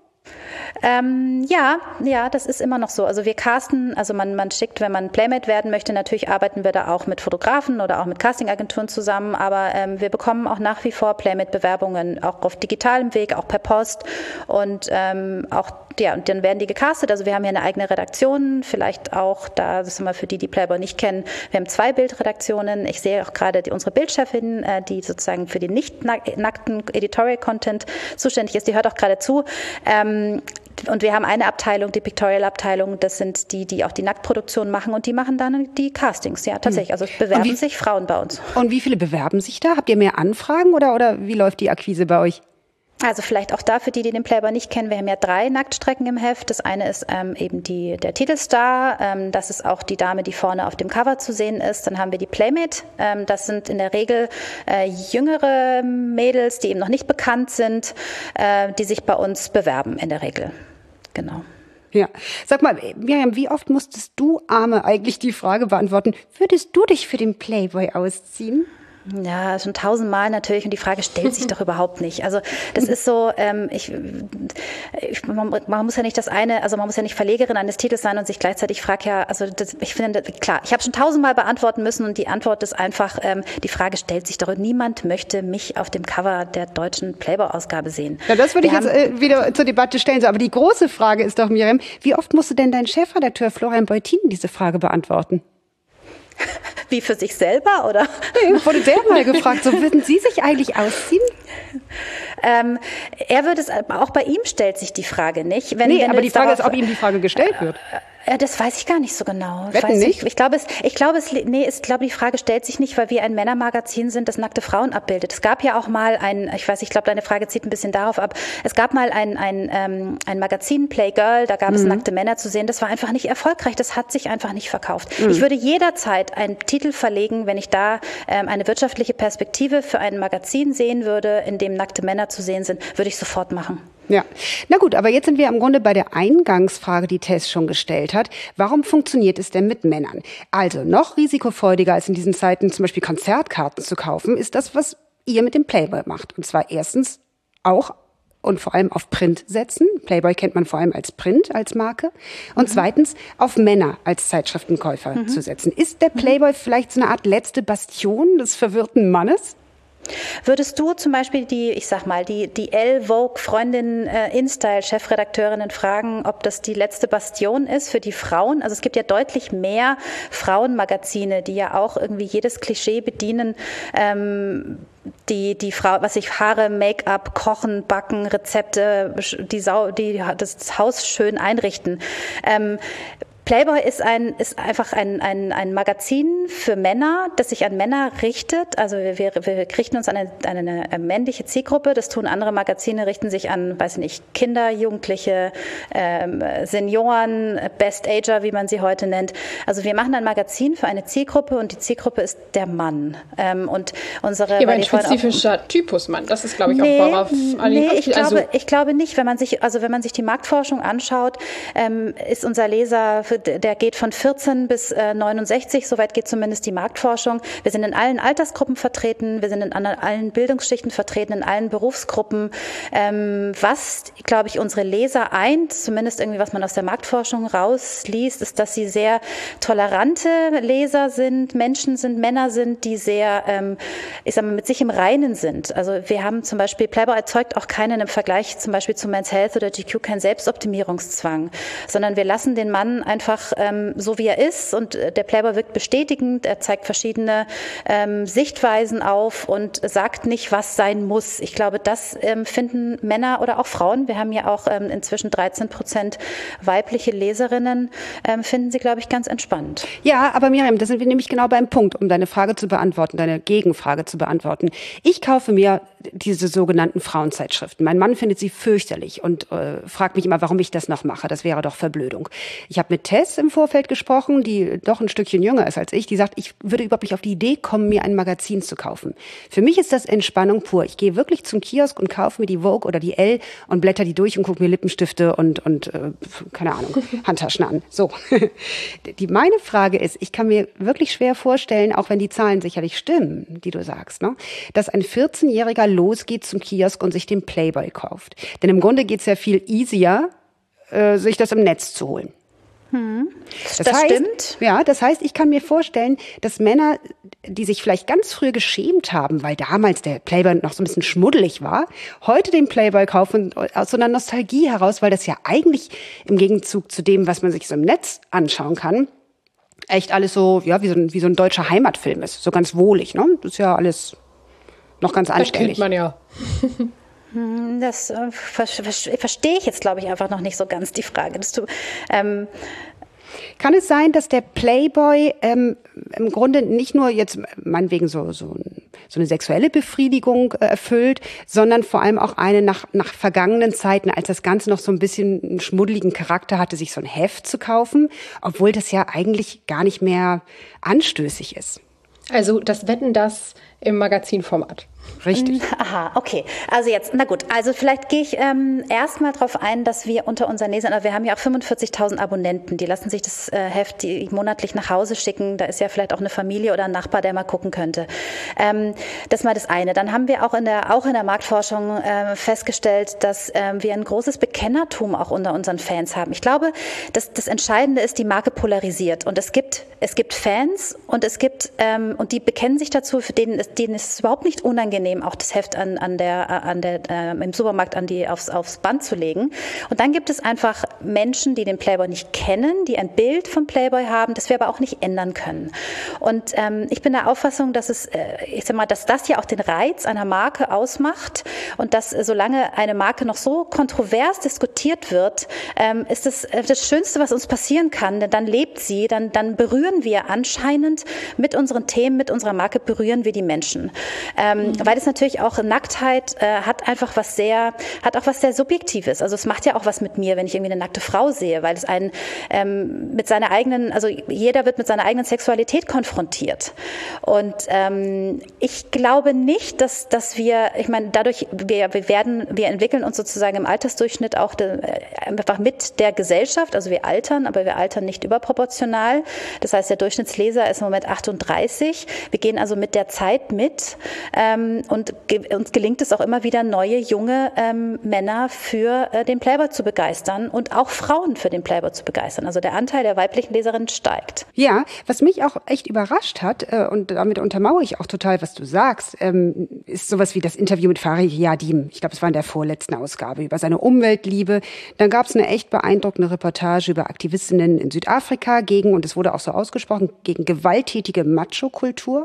Ja, das ist immer noch so. Also wir casten, also man schickt, wenn man Playmate werden möchte, natürlich arbeiten wir da auch mit Fotografen oder auch mit Castingagenturen zusammen, aber wir bekommen auch nach wie vor Playmate-Bewerbungen, auch auf digitalem Weg, auch per Post und und dann werden die gecastet. Also wir haben hier eine eigene Redaktion, vielleicht auch, das ist immer für die Playboy nicht kennen, wir haben 2 Bildredaktionen. Ich sehe auch gerade unsere Bildchefin, die sozusagen für den nicht nackten Editorial-Content zuständig ist, die hört auch gerade zu. Und wir haben eine Abteilung, die Pictorial-Abteilung, das sind die auch die Nacktproduktion machen und die machen dann die Castings, ja, tatsächlich. Also bewerben sich Frauen bei uns. Und wie viele bewerben sich da? Habt ihr mehr Anfragen oder wie läuft die Akquise bei euch? Also vielleicht auch da für die den Playboy nicht kennen, wir haben ja 3 Nacktstrecken im Heft. Das eine ist eben der Titelstar, das ist auch die Dame, die vorne auf dem Cover zu sehen ist. Dann haben wir die Playmate, das sind in der Regel jüngere Mädels, die eben noch nicht bekannt sind, die sich bei uns bewerben in der Regel. Genau. Ja, sag mal, Miriam, wie oft musstest du Arme eigentlich die Frage beantworten, würdest du dich für den Playboy ausziehen? Ja, schon 1000-mal natürlich und die Frage stellt sich doch überhaupt nicht. Also das ist so, man muss ja nicht man muss ja nicht Verlegerin eines Titels sein und sich gleichzeitig ich finde, klar, ich habe schon 1000-mal beantworten müssen und die Antwort ist einfach, die Frage stellt sich doch und niemand möchte mich auf dem Cover der deutschen Playboy-Ausgabe sehen. Ja, das würde ich jetzt wieder zur Debatte stellen. So, aber die große Frage ist doch, Miriam, wie oft musste denn dein Chefredakteur Florian Beutin diese Frage beantworten? Wie für sich selber, oder? Nee, wurde der mal gefragt, so würden Sie sich eigentlich ausziehen? Er würde es, auch bei ihm stellt sich die Frage nicht. Aber die Frage ist, ob ihm die Frage gestellt wird. Das weiß ich gar nicht so genau. Wetten nicht? Ich glaube, die Frage stellt sich nicht, weil wir ein Männermagazin sind, das nackte Frauen abbildet. Es gab ja auch mal ich glaube, deine Frage zieht ein bisschen darauf ab. Es gab mal ein Magazin, Playgirl, da gab es nackte Männer zu sehen. Das war einfach nicht erfolgreich. Das hat sich einfach nicht verkauft. Ich würde jederzeit einen Titel verlegen, wenn ich da eine wirtschaftliche Perspektive für ein Magazin sehen würde, in dem nackte Männer zu sehen sind, würde ich sofort machen. Ja, na gut, aber jetzt sind wir im Grunde bei der Eingangsfrage, die Tess schon gestellt hat. Warum funktioniert es denn mit Männern? Also noch risikofreudiger als in diesen Zeiten zum Beispiel Konzertkarten zu kaufen, ist das, was ihr mit dem Playboy macht. Und zwar erstens auch und vor allem auf Print setzen. Playboy kennt man vor allem als Print, als Marke. Und zweitens auf Männer als Zeitschriftenkäufer zu setzen. Ist der Playboy vielleicht so eine Art letzte Bastion des verwirrten Mannes? Würdest du zum Beispiel die Elle Vogue-Freundin InStyle-Chefredakteurinnen fragen, ob das die letzte Bastion ist für die Frauen? Also es gibt ja deutlich mehr Frauenmagazine, die ja auch irgendwie jedes Klischee bedienen, die Frau, Haare, Make-up, Kochen, Backen, Rezepte, das Haus schön einrichten. Playboy ist einfach ein Magazin für Männer, das sich an Männer richtet. Also wir richten uns an eine männliche Zielgruppe. Das tun andere Magazine, richten sich an, Kinder, Jugendliche, Senioren, Best-Ager, wie man sie heute nennt. Also wir machen ein Magazin für eine Zielgruppe und die Zielgruppe ist der Mann. Und unsere ein spezifischer Typus Mann. Das ist, glaube ich, auch worauf alle ich glaube nicht. Wenn man sich die Marktforschung anschaut, ist unser Leser, der geht von 14 bis 69, soweit geht zumindest die Marktforschung. Wir sind in allen Altersgruppen vertreten, wir sind in allen Bildungsschichten vertreten, in allen Berufsgruppen. Was, glaube ich, unsere Leser eint, zumindest irgendwie, was man aus der Marktforschung rausliest, ist, dass sie sehr tolerante Leser sind, Menschen sind, Männer sind, die sehr, mit sich im Reinen sind. Also wir haben zum Beispiel, Playboy erzeugt auch keinen im Vergleich zum Beispiel zu Men's Health oder GQ keinen Selbstoptimierungszwang, sondern wir lassen den Mann einfach einfach so, wie er ist, und der Playboy wirkt bestätigend, er zeigt verschiedene Sichtweisen auf und sagt nicht, was sein muss. Ich glaube, das finden Männer oder auch Frauen, wir haben ja auch inzwischen 13% weibliche Leserinnen, finden sie, glaube ich, ganz entspannt. Ja, aber Miriam, da sind wir nämlich genau beim Punkt, um deine Frage zu beantworten, deine Gegenfrage zu beantworten. Ich kaufe mir diese sogenannten Frauenzeitschriften. Mein Mann findet sie fürchterlich und fragt mich immer, warum ich das noch mache. Das wäre doch Verblödung. Ich habe mit Tess im Vorfeld gesprochen, die doch ein Stückchen jünger ist als ich. Die sagt, ich würde überhaupt nicht auf die Idee kommen, mir ein Magazin zu kaufen. Für mich ist das Entspannung pur. Ich gehe wirklich zum Kiosk und kaufe mir die Vogue oder die Elle und blätter die durch und gucke mir Lippenstifte und keine Ahnung, Handtaschen an. So. Meine Frage ist, ich kann mir wirklich schwer vorstellen, auch wenn die Zahlen sicherlich stimmen, die du sagst, ne, dass ein 14-Jähriger losgeht zum Kiosk und sich den Playboy kauft. Denn im Grunde geht es ja viel easier, sich das im Netz zu holen. Das heißt, stimmt. Ja, das heißt, ich kann mir vorstellen, dass Männer, die sich vielleicht ganz früh geschämt haben, weil damals der Playboy noch so ein bisschen schmuddelig war, heute den Playboy kaufen aus so einer Nostalgie heraus, weil das ja eigentlich im Gegenzug zu dem, was man sich so im Netz anschauen kann, echt alles so, ja, wie so ein deutscher Heimatfilm ist. So ganz wohlig, ne? Das ist ja alles noch ganz anständig. Das kennt man ja. Das verstehe ich jetzt, glaube ich, einfach noch nicht so ganz, die Frage. Kann es sein, dass der Playboy im Grunde nicht nur jetzt meinetwegen so eine sexuelle Befriedigung erfüllt, sondern vor allem auch eine nach vergangenen Zeiten, als das Ganze noch so ein bisschen einen schmuddeligen Charakter hatte, sich so ein Heft zu kaufen, obwohl das ja eigentlich gar nicht mehr anstößig ist? Also das Wetten, das im Magazinformat. Richtig. Aha, okay. Also jetzt, na gut, also vielleicht gehe ich erstmal darauf ein, dass wir unter unseren Lesern, wir haben ja auch 45.000 Abonnenten, die lassen sich das Heft monatlich nach Hause schicken, da ist ja vielleicht auch eine Familie oder ein Nachbar, der mal gucken könnte. Das ist mal das eine. Dann haben wir auch in der Marktforschung festgestellt, dass wir ein großes Bekennertum auch unter unseren Fans haben. Ich glaube, dass das Entscheidende ist, die Marke polarisiert, und es gibt Fans und und die bekennen sich dazu, für denen ist es überhaupt nicht unangenehm, auch das Heft im Supermarkt aufs Band zu legen. Und dann gibt es einfach Menschen, die den Playboy nicht kennen, die ein Bild vom Playboy haben, das wir aber auch nicht ändern können. Und ich bin der Auffassung, dass dass das ja auch den Reiz einer Marke ausmacht, und dass solange eine Marke noch so kontrovers diskutiert wird, ist das Schönste, was uns passieren kann, denn dann lebt sie, dann berühren wir anscheinend mit unseren Themen, mit unserer Marke berühren wir die Menschen. Weil es natürlich auch Nacktheit hat auch was sehr Subjektives. Also es macht ja auch was mit mir, wenn ich irgendwie eine nackte Frau sehe, weil es mit seiner eigenen, also jeder wird mit seiner eigenen Sexualität konfrontiert. Und ich glaube nicht, dass wir, ich meine, dadurch, wir entwickeln uns sozusagen im Altersdurchschnitt auch einfach mit der Gesellschaft, also wir altern, aber wir altern nicht überproportional. Das heißt, der Durchschnittsleser ist im Moment 38. Wir gehen also mit der Zeit mit. Und uns gelingt es auch immer wieder, neue, junge Männer für den Playboy zu begeistern und auch Frauen für den Playboy zu begeistern. Also der Anteil der weiblichen Leserinnen steigt. Ja, was mich auch echt überrascht hat, und damit untermauere ich auch total, was du sagst, ist sowas wie das Interview mit Farid Yadim. Ich glaube, es war in der vorletzten Ausgabe, über seine Umweltliebe. Dann gab es eine echt beeindruckende Reportage über Aktivistinnen in Südafrika und es wurde auch so ausgesprochen, gegen gewalttätige Macho-Kultur.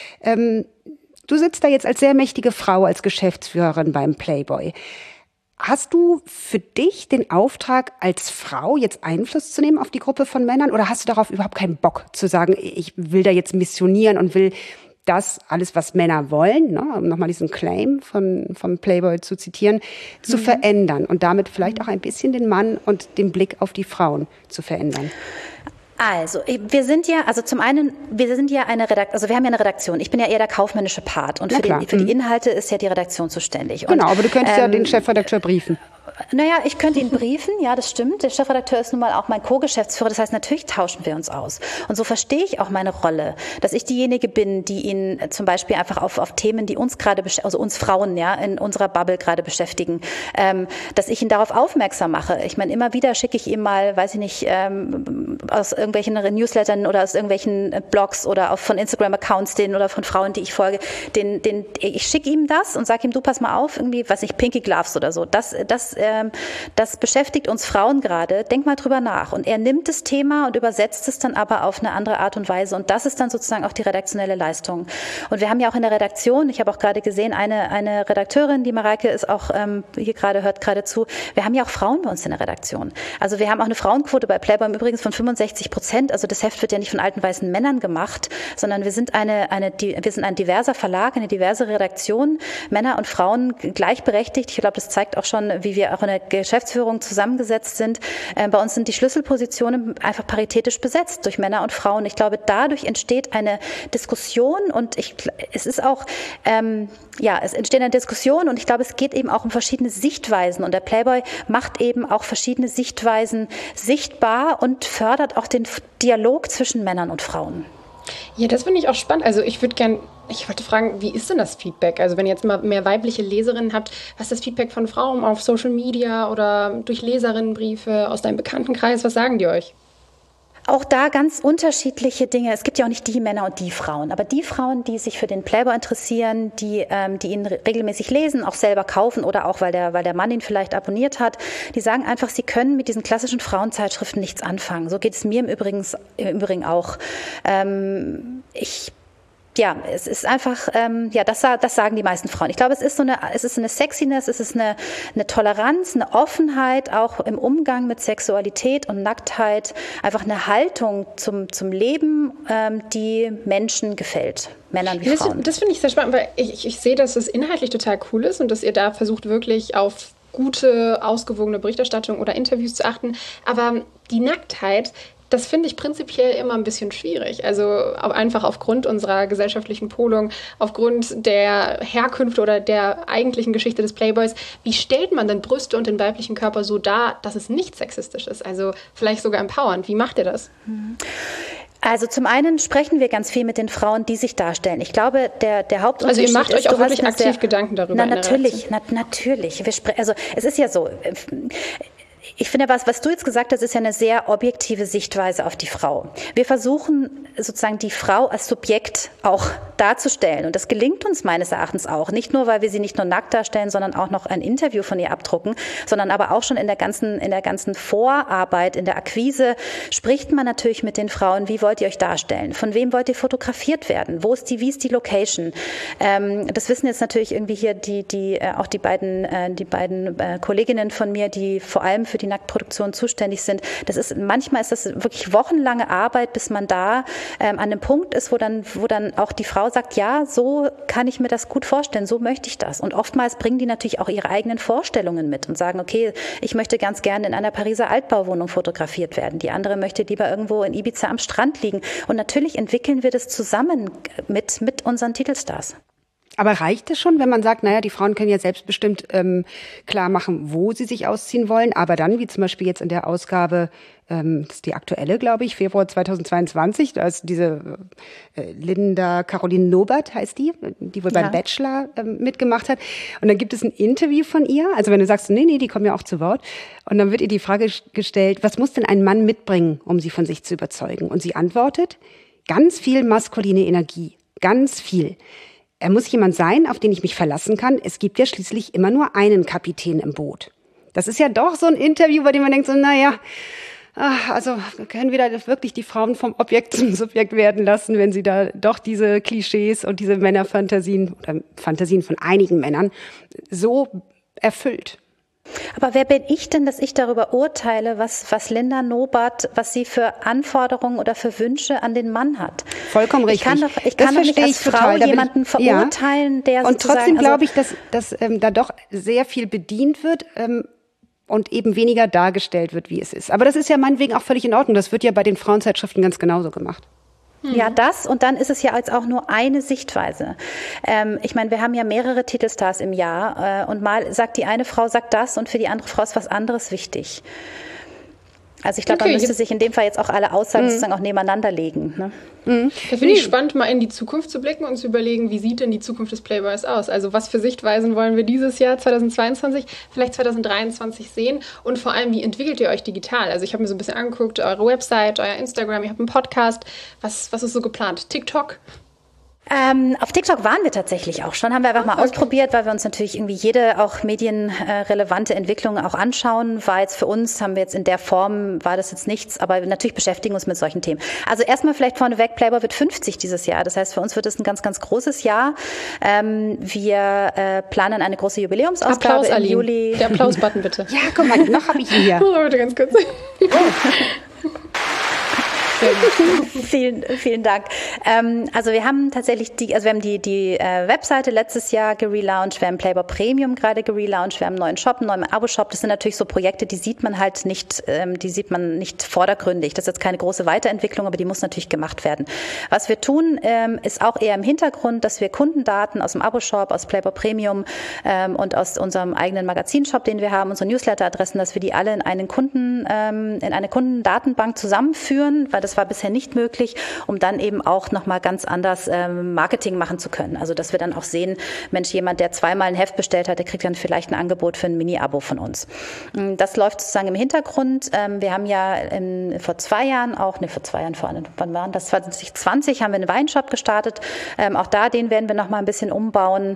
Du sitzt da jetzt als sehr mächtige Frau, als Geschäftsführerin beim Playboy. Hast du für dich den Auftrag, als Frau jetzt Einfluss zu nehmen auf die Gruppe von Männern, oder hast du darauf überhaupt keinen Bock zu sagen, ich will da jetzt missionieren und will das alles, was Männer wollen, ne, um nochmal diesen Claim vom Playboy zu zitieren, zu verändern und damit vielleicht auch ein bisschen den Mann und den Blick auf die Frauen zu verändern? Also, wir sind ja eine Redaktion, also wir haben ja eine Redaktion. Ich bin ja eher der kaufmännische Part, und für die Inhalte ist ja die Redaktion zuständig. Genau, aber du könntest ja den Chefredakteur briefen. Naja, ich könnte ihn briefen, ja, das stimmt. Der Chefredakteur ist nun mal auch mein Co-Geschäftsführer, das heißt, natürlich tauschen wir uns aus. Und so verstehe ich auch meine Rolle, dass ich diejenige bin, die ihn zum Beispiel einfach auf Themen, die uns gerade, also uns Frauen, ja, in unserer Bubble gerade beschäftigen, dass ich ihn darauf aufmerksam mache. Ich meine, immer wieder schicke ich ihm mal, weiß ich nicht, aus irgendwelchen Newslettern oder aus irgendwelchen Blogs oder von Instagram-Accounts oder von Frauen, die ich folge, ich schicke ihm das und sage ihm, du, pass mal auf, irgendwie, was nicht, Pinky Gloves oder so. Das das beschäftigt uns Frauen gerade, denk mal drüber nach. Und er nimmt das Thema und übersetzt es dann aber auf eine andere Art und Weise. Und das ist dann sozusagen auch die redaktionelle Leistung. Und wir haben ja auch in der Redaktion, ich habe auch gerade gesehen, eine Redakteurin, die Mareike ist auch hier gerade, hört gerade zu, wir haben ja auch Frauen bei uns in der Redaktion. Also wir haben auch eine Frauenquote bei Playboy übrigens von 65%. Also das Heft wird ja nicht von alten weißen Männern gemacht, sondern wir sind wir sind ein diverser Verlag, eine diverse Redaktion, Männer und Frauen gleichberechtigt. Ich glaube, das zeigt auch schon, wie wir auch in der Geschäftsführung zusammengesetzt sind. Bei uns sind die Schlüsselpositionen einfach paritätisch besetzt durch Männer und Frauen. Ich glaube, dadurch entsteht eine Diskussion und es entsteht eine Diskussion und ich glaube, es geht eben auch um verschiedene Sichtweisen und der Playboy macht eben auch verschiedene Sichtweisen sichtbar und fördert auch den Dialog zwischen Männern und Frauen. Ja, das finde ich auch spannend. Also ich wollte fragen, wie ist denn das Feedback? Also wenn ihr jetzt mal mehr weibliche Leserinnen habt, was ist das Feedback von Frauen auf Social Media oder durch Leserinnenbriefe aus deinem Bekanntenkreis? Was sagen die euch? Auch da ganz unterschiedliche Dinge. Es gibt ja auch nicht die Männer und die Frauen. Aber die Frauen, die sich für den Playboy interessieren, die ihn regelmäßig lesen, auch selber kaufen oder auch, weil der Mann ihn vielleicht abonniert hat, die sagen einfach, sie können mit diesen klassischen Frauenzeitschriften nichts anfangen. So geht es mir im Übrigen auch. Es ist einfach, das sagen die meisten Frauen. Ich glaube, es ist eine Sexiness, es ist eine Toleranz, eine Offenheit, auch im Umgang mit Sexualität und Nacktheit, einfach eine Haltung zum Leben, die Menschen gefällt, Männern wie Frauen. Das finde ich sehr spannend, weil ich sehe, dass es inhaltlich total cool ist und dass ihr da versucht, wirklich auf gute, ausgewogene Berichterstattung oder Interviews zu achten. Aber die Nacktheit, das finde ich prinzipiell immer ein bisschen schwierig. Also einfach aufgrund unserer gesellschaftlichen Polung, aufgrund der Herkünfte oder der eigentlichen Geschichte des Playboys. Wie stellt man denn Brüste und den weiblichen Körper so dar, dass es nicht sexistisch ist? Also vielleicht sogar empowernd. Wie macht ihr das? Also zum einen sprechen wir ganz viel mit den Frauen, die sich darstellen. Ich glaube, der Hauptunterschied ist... Also ihr macht euch auch wirklich aktiv Gedanken darüber? Natürlich. Also es ist ja so... Ich finde, was du jetzt gesagt hast, ist ja eine sehr objektive Sichtweise auf die Frau. Wir versuchen sozusagen die Frau als Subjekt auch darzustellen. Und das gelingt uns meines Erachtens auch. Nicht nur, weil wir sie nicht nur nackt darstellen, sondern auch noch ein Interview von ihr abdrucken, sondern aber auch schon in der ganzen Vorarbeit, in der Akquise spricht man natürlich mit den Frauen, wie wollt ihr euch darstellen? Von wem wollt ihr fotografiert werden? Wie ist die Location? Das wissen jetzt natürlich irgendwie hier die beiden Kolleginnen von mir, die vor allem für die Nacktproduktion zuständig sind. Manchmal ist das wirklich wochenlange Arbeit, bis man da an einem Punkt ist, wo dann auch die Frau sagt, ja, so kann ich mir das gut vorstellen, so möchte ich das. Und oftmals bringen die natürlich auch ihre eigenen Vorstellungen mit und sagen, okay, ich möchte ganz gerne in einer Pariser Altbauwohnung fotografiert werden. Die andere möchte lieber irgendwo in Ibiza am Strand liegen. Und natürlich entwickeln wir das zusammen mit unseren Titelstars. Aber reicht es schon, wenn man sagt, naja, die Frauen können ja selbstbestimmt klar machen, wo sie sich ausziehen wollen, aber dann, wie zum Beispiel jetzt in der Ausgabe, das ist die aktuelle, glaube ich, Februar 2022, da ist diese Linda Caroline Nobert, heißt die wohl beim Bachelor mitgemacht hat. Und dann gibt es ein Interview von ihr, also wenn du sagst, nee, die kommen ja auch zu Wort, und dann wird ihr die Frage gestellt, was muss denn ein Mann mitbringen, um sie von sich zu überzeugen? Und sie antwortet, ganz viel maskuline Energie, ganz viel. Er muss jemand sein, auf den ich mich verlassen kann. Es gibt ja schließlich immer nur einen Kapitän im Boot. Das ist ja doch so ein Interview, bei dem man denkt so, also können wir da wirklich die Frauen vom Objekt zum Subjekt werden lassen, wenn sie da doch diese Klischees und diese Männerfantasien oder Fantasien von einigen Männern so erfüllt. Aber wer bin ich denn, dass ich darüber urteile, was Linda Nobert, was sie für Anforderungen oder für Wünsche an den Mann hat? Vollkommen richtig. Ich kann doch nicht als Frau jemanden verurteilen, der und trotzdem glaube ich, dass da doch sehr viel bedient wird und eben weniger dargestellt wird, wie es ist. Aber das ist ja meinetwegen auch völlig in Ordnung. Das wird ja bei den Frauenzeitschriften ganz genauso gemacht. Ja, das und dann ist es ja jetzt auch nur eine Sichtweise. Ich meine, wir haben ja mehrere Titelstars im Jahr und mal sagt die eine Frau sagt das und für die andere Frau ist was anderes wichtig. Also ich glaube, man müsste sich in dem Fall jetzt auch alle Aussagen sozusagen auch nebeneinander legen. Ne? Da finde ich spannend, mal in die Zukunft zu blicken und zu überlegen, wie sieht denn die Zukunft des Playboys aus? Also was für Sichtweisen wollen wir dieses Jahr 2022, vielleicht 2023 sehen? Und vor allem, wie entwickelt ihr euch digital? Also ich habe mir so ein bisschen angeguckt, eure Website, euer Instagram, ihr habt einen Podcast. Was ist so geplant? TikTok? Auf TikTok waren wir tatsächlich auch schon, haben wir einfach mal ausprobiert, weil wir uns natürlich irgendwie jede auch medienrelevante Entwicklung auch anschauen. War jetzt für uns, haben wir jetzt in der Form, war das jetzt nichts, aber natürlich beschäftigen uns mit solchen Themen. Also erstmal vielleicht vorneweg, Playboy wird 50 dieses Jahr. Das heißt, für uns wird es ein ganz, ganz großes Jahr. Wir planen eine große Jubiläumsausgabe im Juli. Der Applaus-Button bitte. Ja, guck mal, noch habe ich ihn hier. Bitte ganz kurz. Vielen Dank. Also wir haben tatsächlich die Webseite letztes Jahr gelauncht, wir haben Playboy Premium gerade gelauncht, wir haben einen neuen Shop, einen neuen Abo-Shop. Das sind natürlich so Projekte, die sieht man nicht vordergründig. Das ist jetzt keine große Weiterentwicklung, aber die muss natürlich gemacht werden. Was wir tun, ist auch eher im Hintergrund, dass wir Kundendaten aus dem Abo-Shop, aus Playboy Premium und aus unserem eigenen Magazinshop, den wir haben, unsere Newsletter-Adressen, dass wir die alle in eine Kundendatenbank zusammenführen, weil das war bisher nicht möglich, um dann eben auch nochmal ganz anders Marketing machen zu können. Also dass wir dann auch sehen, Mensch, jemand, der zweimal ein Heft bestellt hat, der kriegt dann vielleicht ein Angebot für ein Mini-Abo von uns. Das läuft sozusagen im Hintergrund. Wir haben ja vor 2 Jahren wann waren das? 2020 haben wir einen Weinshop gestartet. Auch den werden wir nochmal ein bisschen umbauen.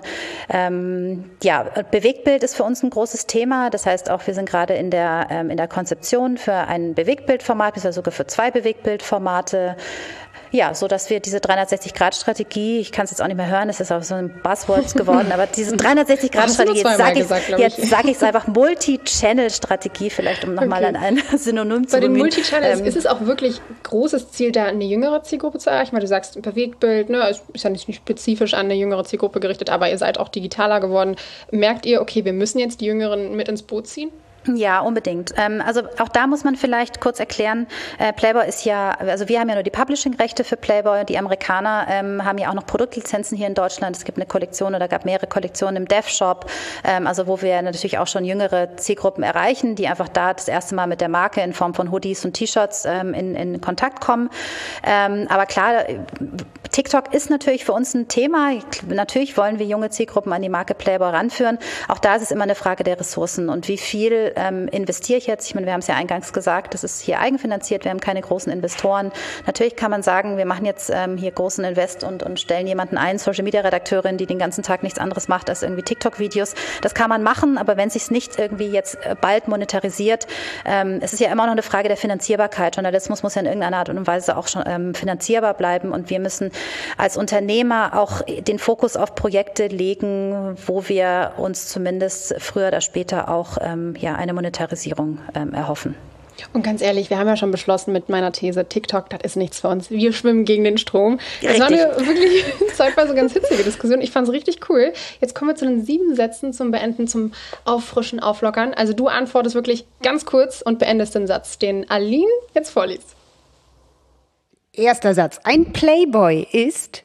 Bewegtbild ist für uns ein großes Thema. Das heißt auch, wir sind gerade in der Konzeption für ein Bewegtbildformat, bis sogar für 2 Bewegtbildformate. Ja, so dass wir diese 360-Grad-Strategie, ich kann es jetzt auch nicht mehr hören, es ist auch so ein Buzzword geworden, aber diese 360-Grad-Strategie, jetzt sage ich es einfach, Multi-Channel-Strategie, vielleicht um nochmal an ein Synonym zu bemühen. Bei den Multi-Channels ist es auch wirklich großes Ziel, da eine jüngere Zielgruppe zu erreichen, weil du sagst, Bewegtbild, ne, ist ja nicht spezifisch an eine jüngere Zielgruppe gerichtet, aber ihr seid auch digitaler geworden. Merkt ihr, okay, wir müssen jetzt die Jüngeren mit ins Boot ziehen? Ja, unbedingt. Also auch da muss man vielleicht kurz erklären, Playboy ist ja, also wir haben ja nur die Publishing-Rechte für Playboy, die Amerikaner haben ja auch noch Produktlizenzen hier in Deutschland. Es gibt eine Kollektion oder gab mehrere Kollektionen im Dev-Shop, also wo wir natürlich auch schon jüngere Zielgruppen erreichen, die einfach da das erste Mal mit der Marke in Form von Hoodies und T-Shirts in Kontakt kommen. Aber klar, TikTok ist natürlich für uns ein Thema. Natürlich wollen wir junge Zielgruppen an die Marke Playboy ranführen. Auch da ist es immer eine Frage der Ressourcen und wie viel investiere ich jetzt? Ich meine, wir haben es ja eingangs gesagt, das ist hier eigenfinanziert, wir haben keine großen Investoren. Natürlich kann man sagen, wir machen jetzt hier großen Invest und stellen jemanden ein, Social-Media-Redakteurin, die den ganzen Tag nichts anderes macht als irgendwie TikTok-Videos. Das kann man machen, aber wenn es sich nicht irgendwie jetzt bald monetarisiert, es ist ja immer noch eine Frage der Finanzierbarkeit. Journalismus muss ja in irgendeiner Art und Weise auch schon finanzierbar bleiben und wir müssen als Unternehmer auch den Fokus auf Projekte legen, wo wir uns zumindest früher oder später auch eine Monetarisierung erhoffen. Und ganz ehrlich, wir haben ja schon beschlossen mit meiner These, TikTok, das ist nichts für uns. Wir schwimmen gegen den Strom. Das war eine wirklich zeitweise ganz hitzige Diskussion. Ich fand es richtig cool. Jetzt kommen wir zu den 7 Sätzen zum Beenden, zum Auffrischen, Auflockern. Also du antwortest wirklich ganz kurz und beendest den Satz, den Aline jetzt vorliest. Erster Satz. Ein Playboy ist?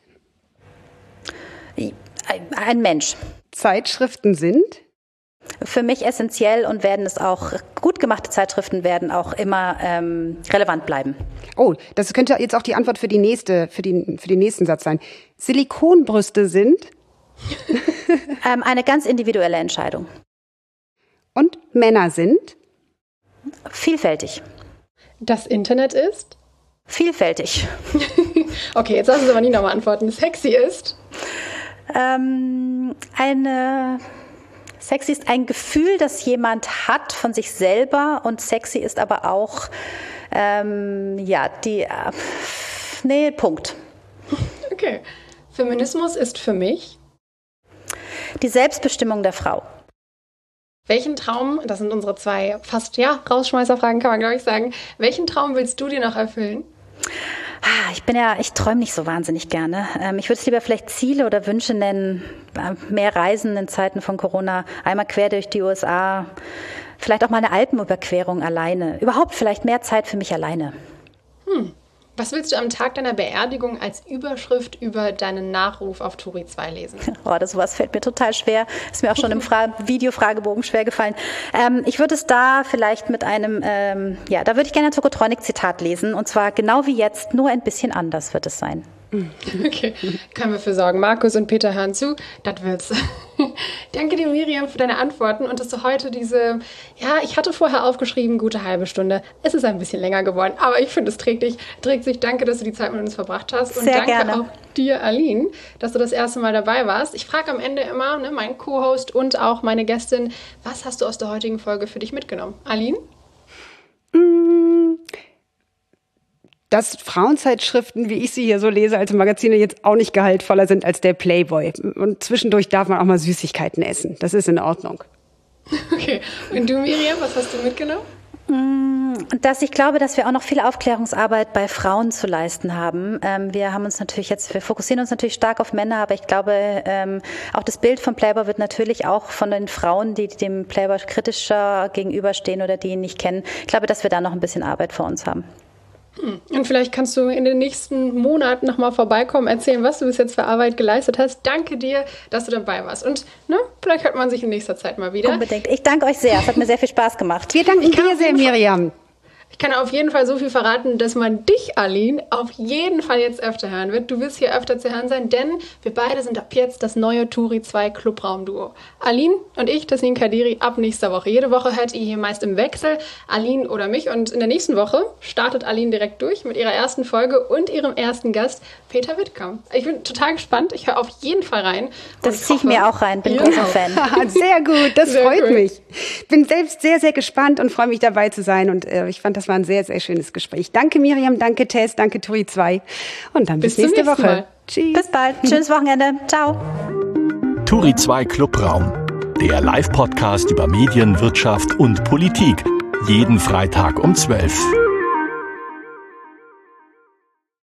Ein Mensch. Zeitschriften sind? Für mich essentiell und werden es auch, gut gemachte Zeitschriften werden auch immer relevant bleiben. Oh, das könnte jetzt auch die Antwort für den nächsten Satz sein. Silikonbrüste sind? Eine ganz individuelle Entscheidung. Und Männer sind? Vielfältig. Das Internet ist? Vielfältig. Okay, jetzt lass uns aber nie nochmal antworten. Sexy ist? Sexy ist ein Gefühl, das jemand hat von sich selber und sexy ist aber auch, Punkt. Okay. Feminismus ist für mich? Die Selbstbestimmung der Frau. Welchen Traum, das sind unsere 2 fast, Rausschmeißerfragen kann man glaube ich sagen, welchen Traum willst du dir noch erfüllen? Ich träume nicht so wahnsinnig gerne. Ich würde es lieber vielleicht Ziele oder Wünsche nennen. Mehr Reisen in Zeiten von Corona, einmal quer durch die USA, vielleicht auch mal eine Alpenüberquerung alleine. Überhaupt vielleicht mehr Zeit für mich alleine. Was willst du am Tag deiner Beerdigung als Überschrift über deinen Nachruf auf Turi 2 lesen? Sowas fällt mir total schwer. Ist mir auch schon im Videofragebogen schwer gefallen. Ich würde es da vielleicht mit einem, da würde ich gerne ein Tokotronic-Zitat lesen. Und zwar genau wie jetzt, nur ein bisschen anders wird es sein. Okay, können wir für sorgen. Markus und Peter hören zu, das wird's. Danke dir, Miriam, für deine Antworten und dass du heute ich hatte vorher aufgeschrieben, gute halbe Stunde. Es ist ein bisschen länger geworden, aber ich finde, es trägt sich. Danke, dass du die Zeit mit uns verbracht hast. Und sehr danke gerne. auch dir, Aline, dass du das erste Mal dabei warst. Ich frage am Ende immer, mein Co-Host und auch meine Gästin, was hast du aus der heutigen Folge für dich mitgenommen? Aline? Dass Frauenzeitschriften, wie ich sie hier so lese, als Magazine jetzt auch nicht gehaltvoller sind als der Playboy. Und zwischendurch darf man auch mal Süßigkeiten essen. Das ist in Ordnung. Okay. Und du, Miriam, was hast du mitgenommen? Dass ich glaube, dass wir auch noch viel Aufklärungsarbeit bei Frauen zu leisten haben. Wir fokussieren uns natürlich stark auf Männer, aber ich glaube, auch das Bild von Playboy wird natürlich auch von den Frauen, die dem Playboy kritischer gegenüberstehen oder die ihn nicht kennen. Ich glaube, dass wir da noch ein bisschen Arbeit vor uns haben. Und vielleicht kannst du in den nächsten Monaten nochmal vorbeikommen, erzählen, was du bis jetzt für Arbeit geleistet hast. Danke dir, dass du dabei warst. Und vielleicht hört man sich in nächster Zeit mal wieder. Unbedingt. Ich danke euch sehr. Es hat mir sehr viel Spaß gemacht. Wir danken dir sehr, Miriam. Ich kann auf jeden Fall so viel verraten, dass man dich, Aline, auf jeden Fall jetzt öfter hören wird. Du wirst hier öfter zu hören sein, denn wir beide sind ab jetzt das neue Turi 2 Clubraum-Duo. Aline und ich, Tasnim Kadiri, ab nächster Woche. Jede Woche hört ihr hier meist im Wechsel Aline oder mich. Und in der nächsten Woche startet Aline direkt durch mit ihrer ersten Folge und ihrem ersten Gast, Peter Wittkamp. Ich bin total gespannt. Ich höre auf jeden Fall rein. Das ziehe ich mir auch rein. Bin großer Fan. Sehr gut, das sehr freut cool. mich. Bin selbst sehr, sehr gespannt und freue mich dabei zu sein. Und ich fand, das war ein sehr, sehr schönes Gespräch. Danke Miriam, danke Tess, danke Turi 2. Und dann bis nächste Woche. Mal. Tschüss. Bis bald. Schönes Wochenende. Ciao. Turi 2 Clubraum, der Live-Podcast über Medien, Wirtschaft und Politik. Jeden Freitag um 12.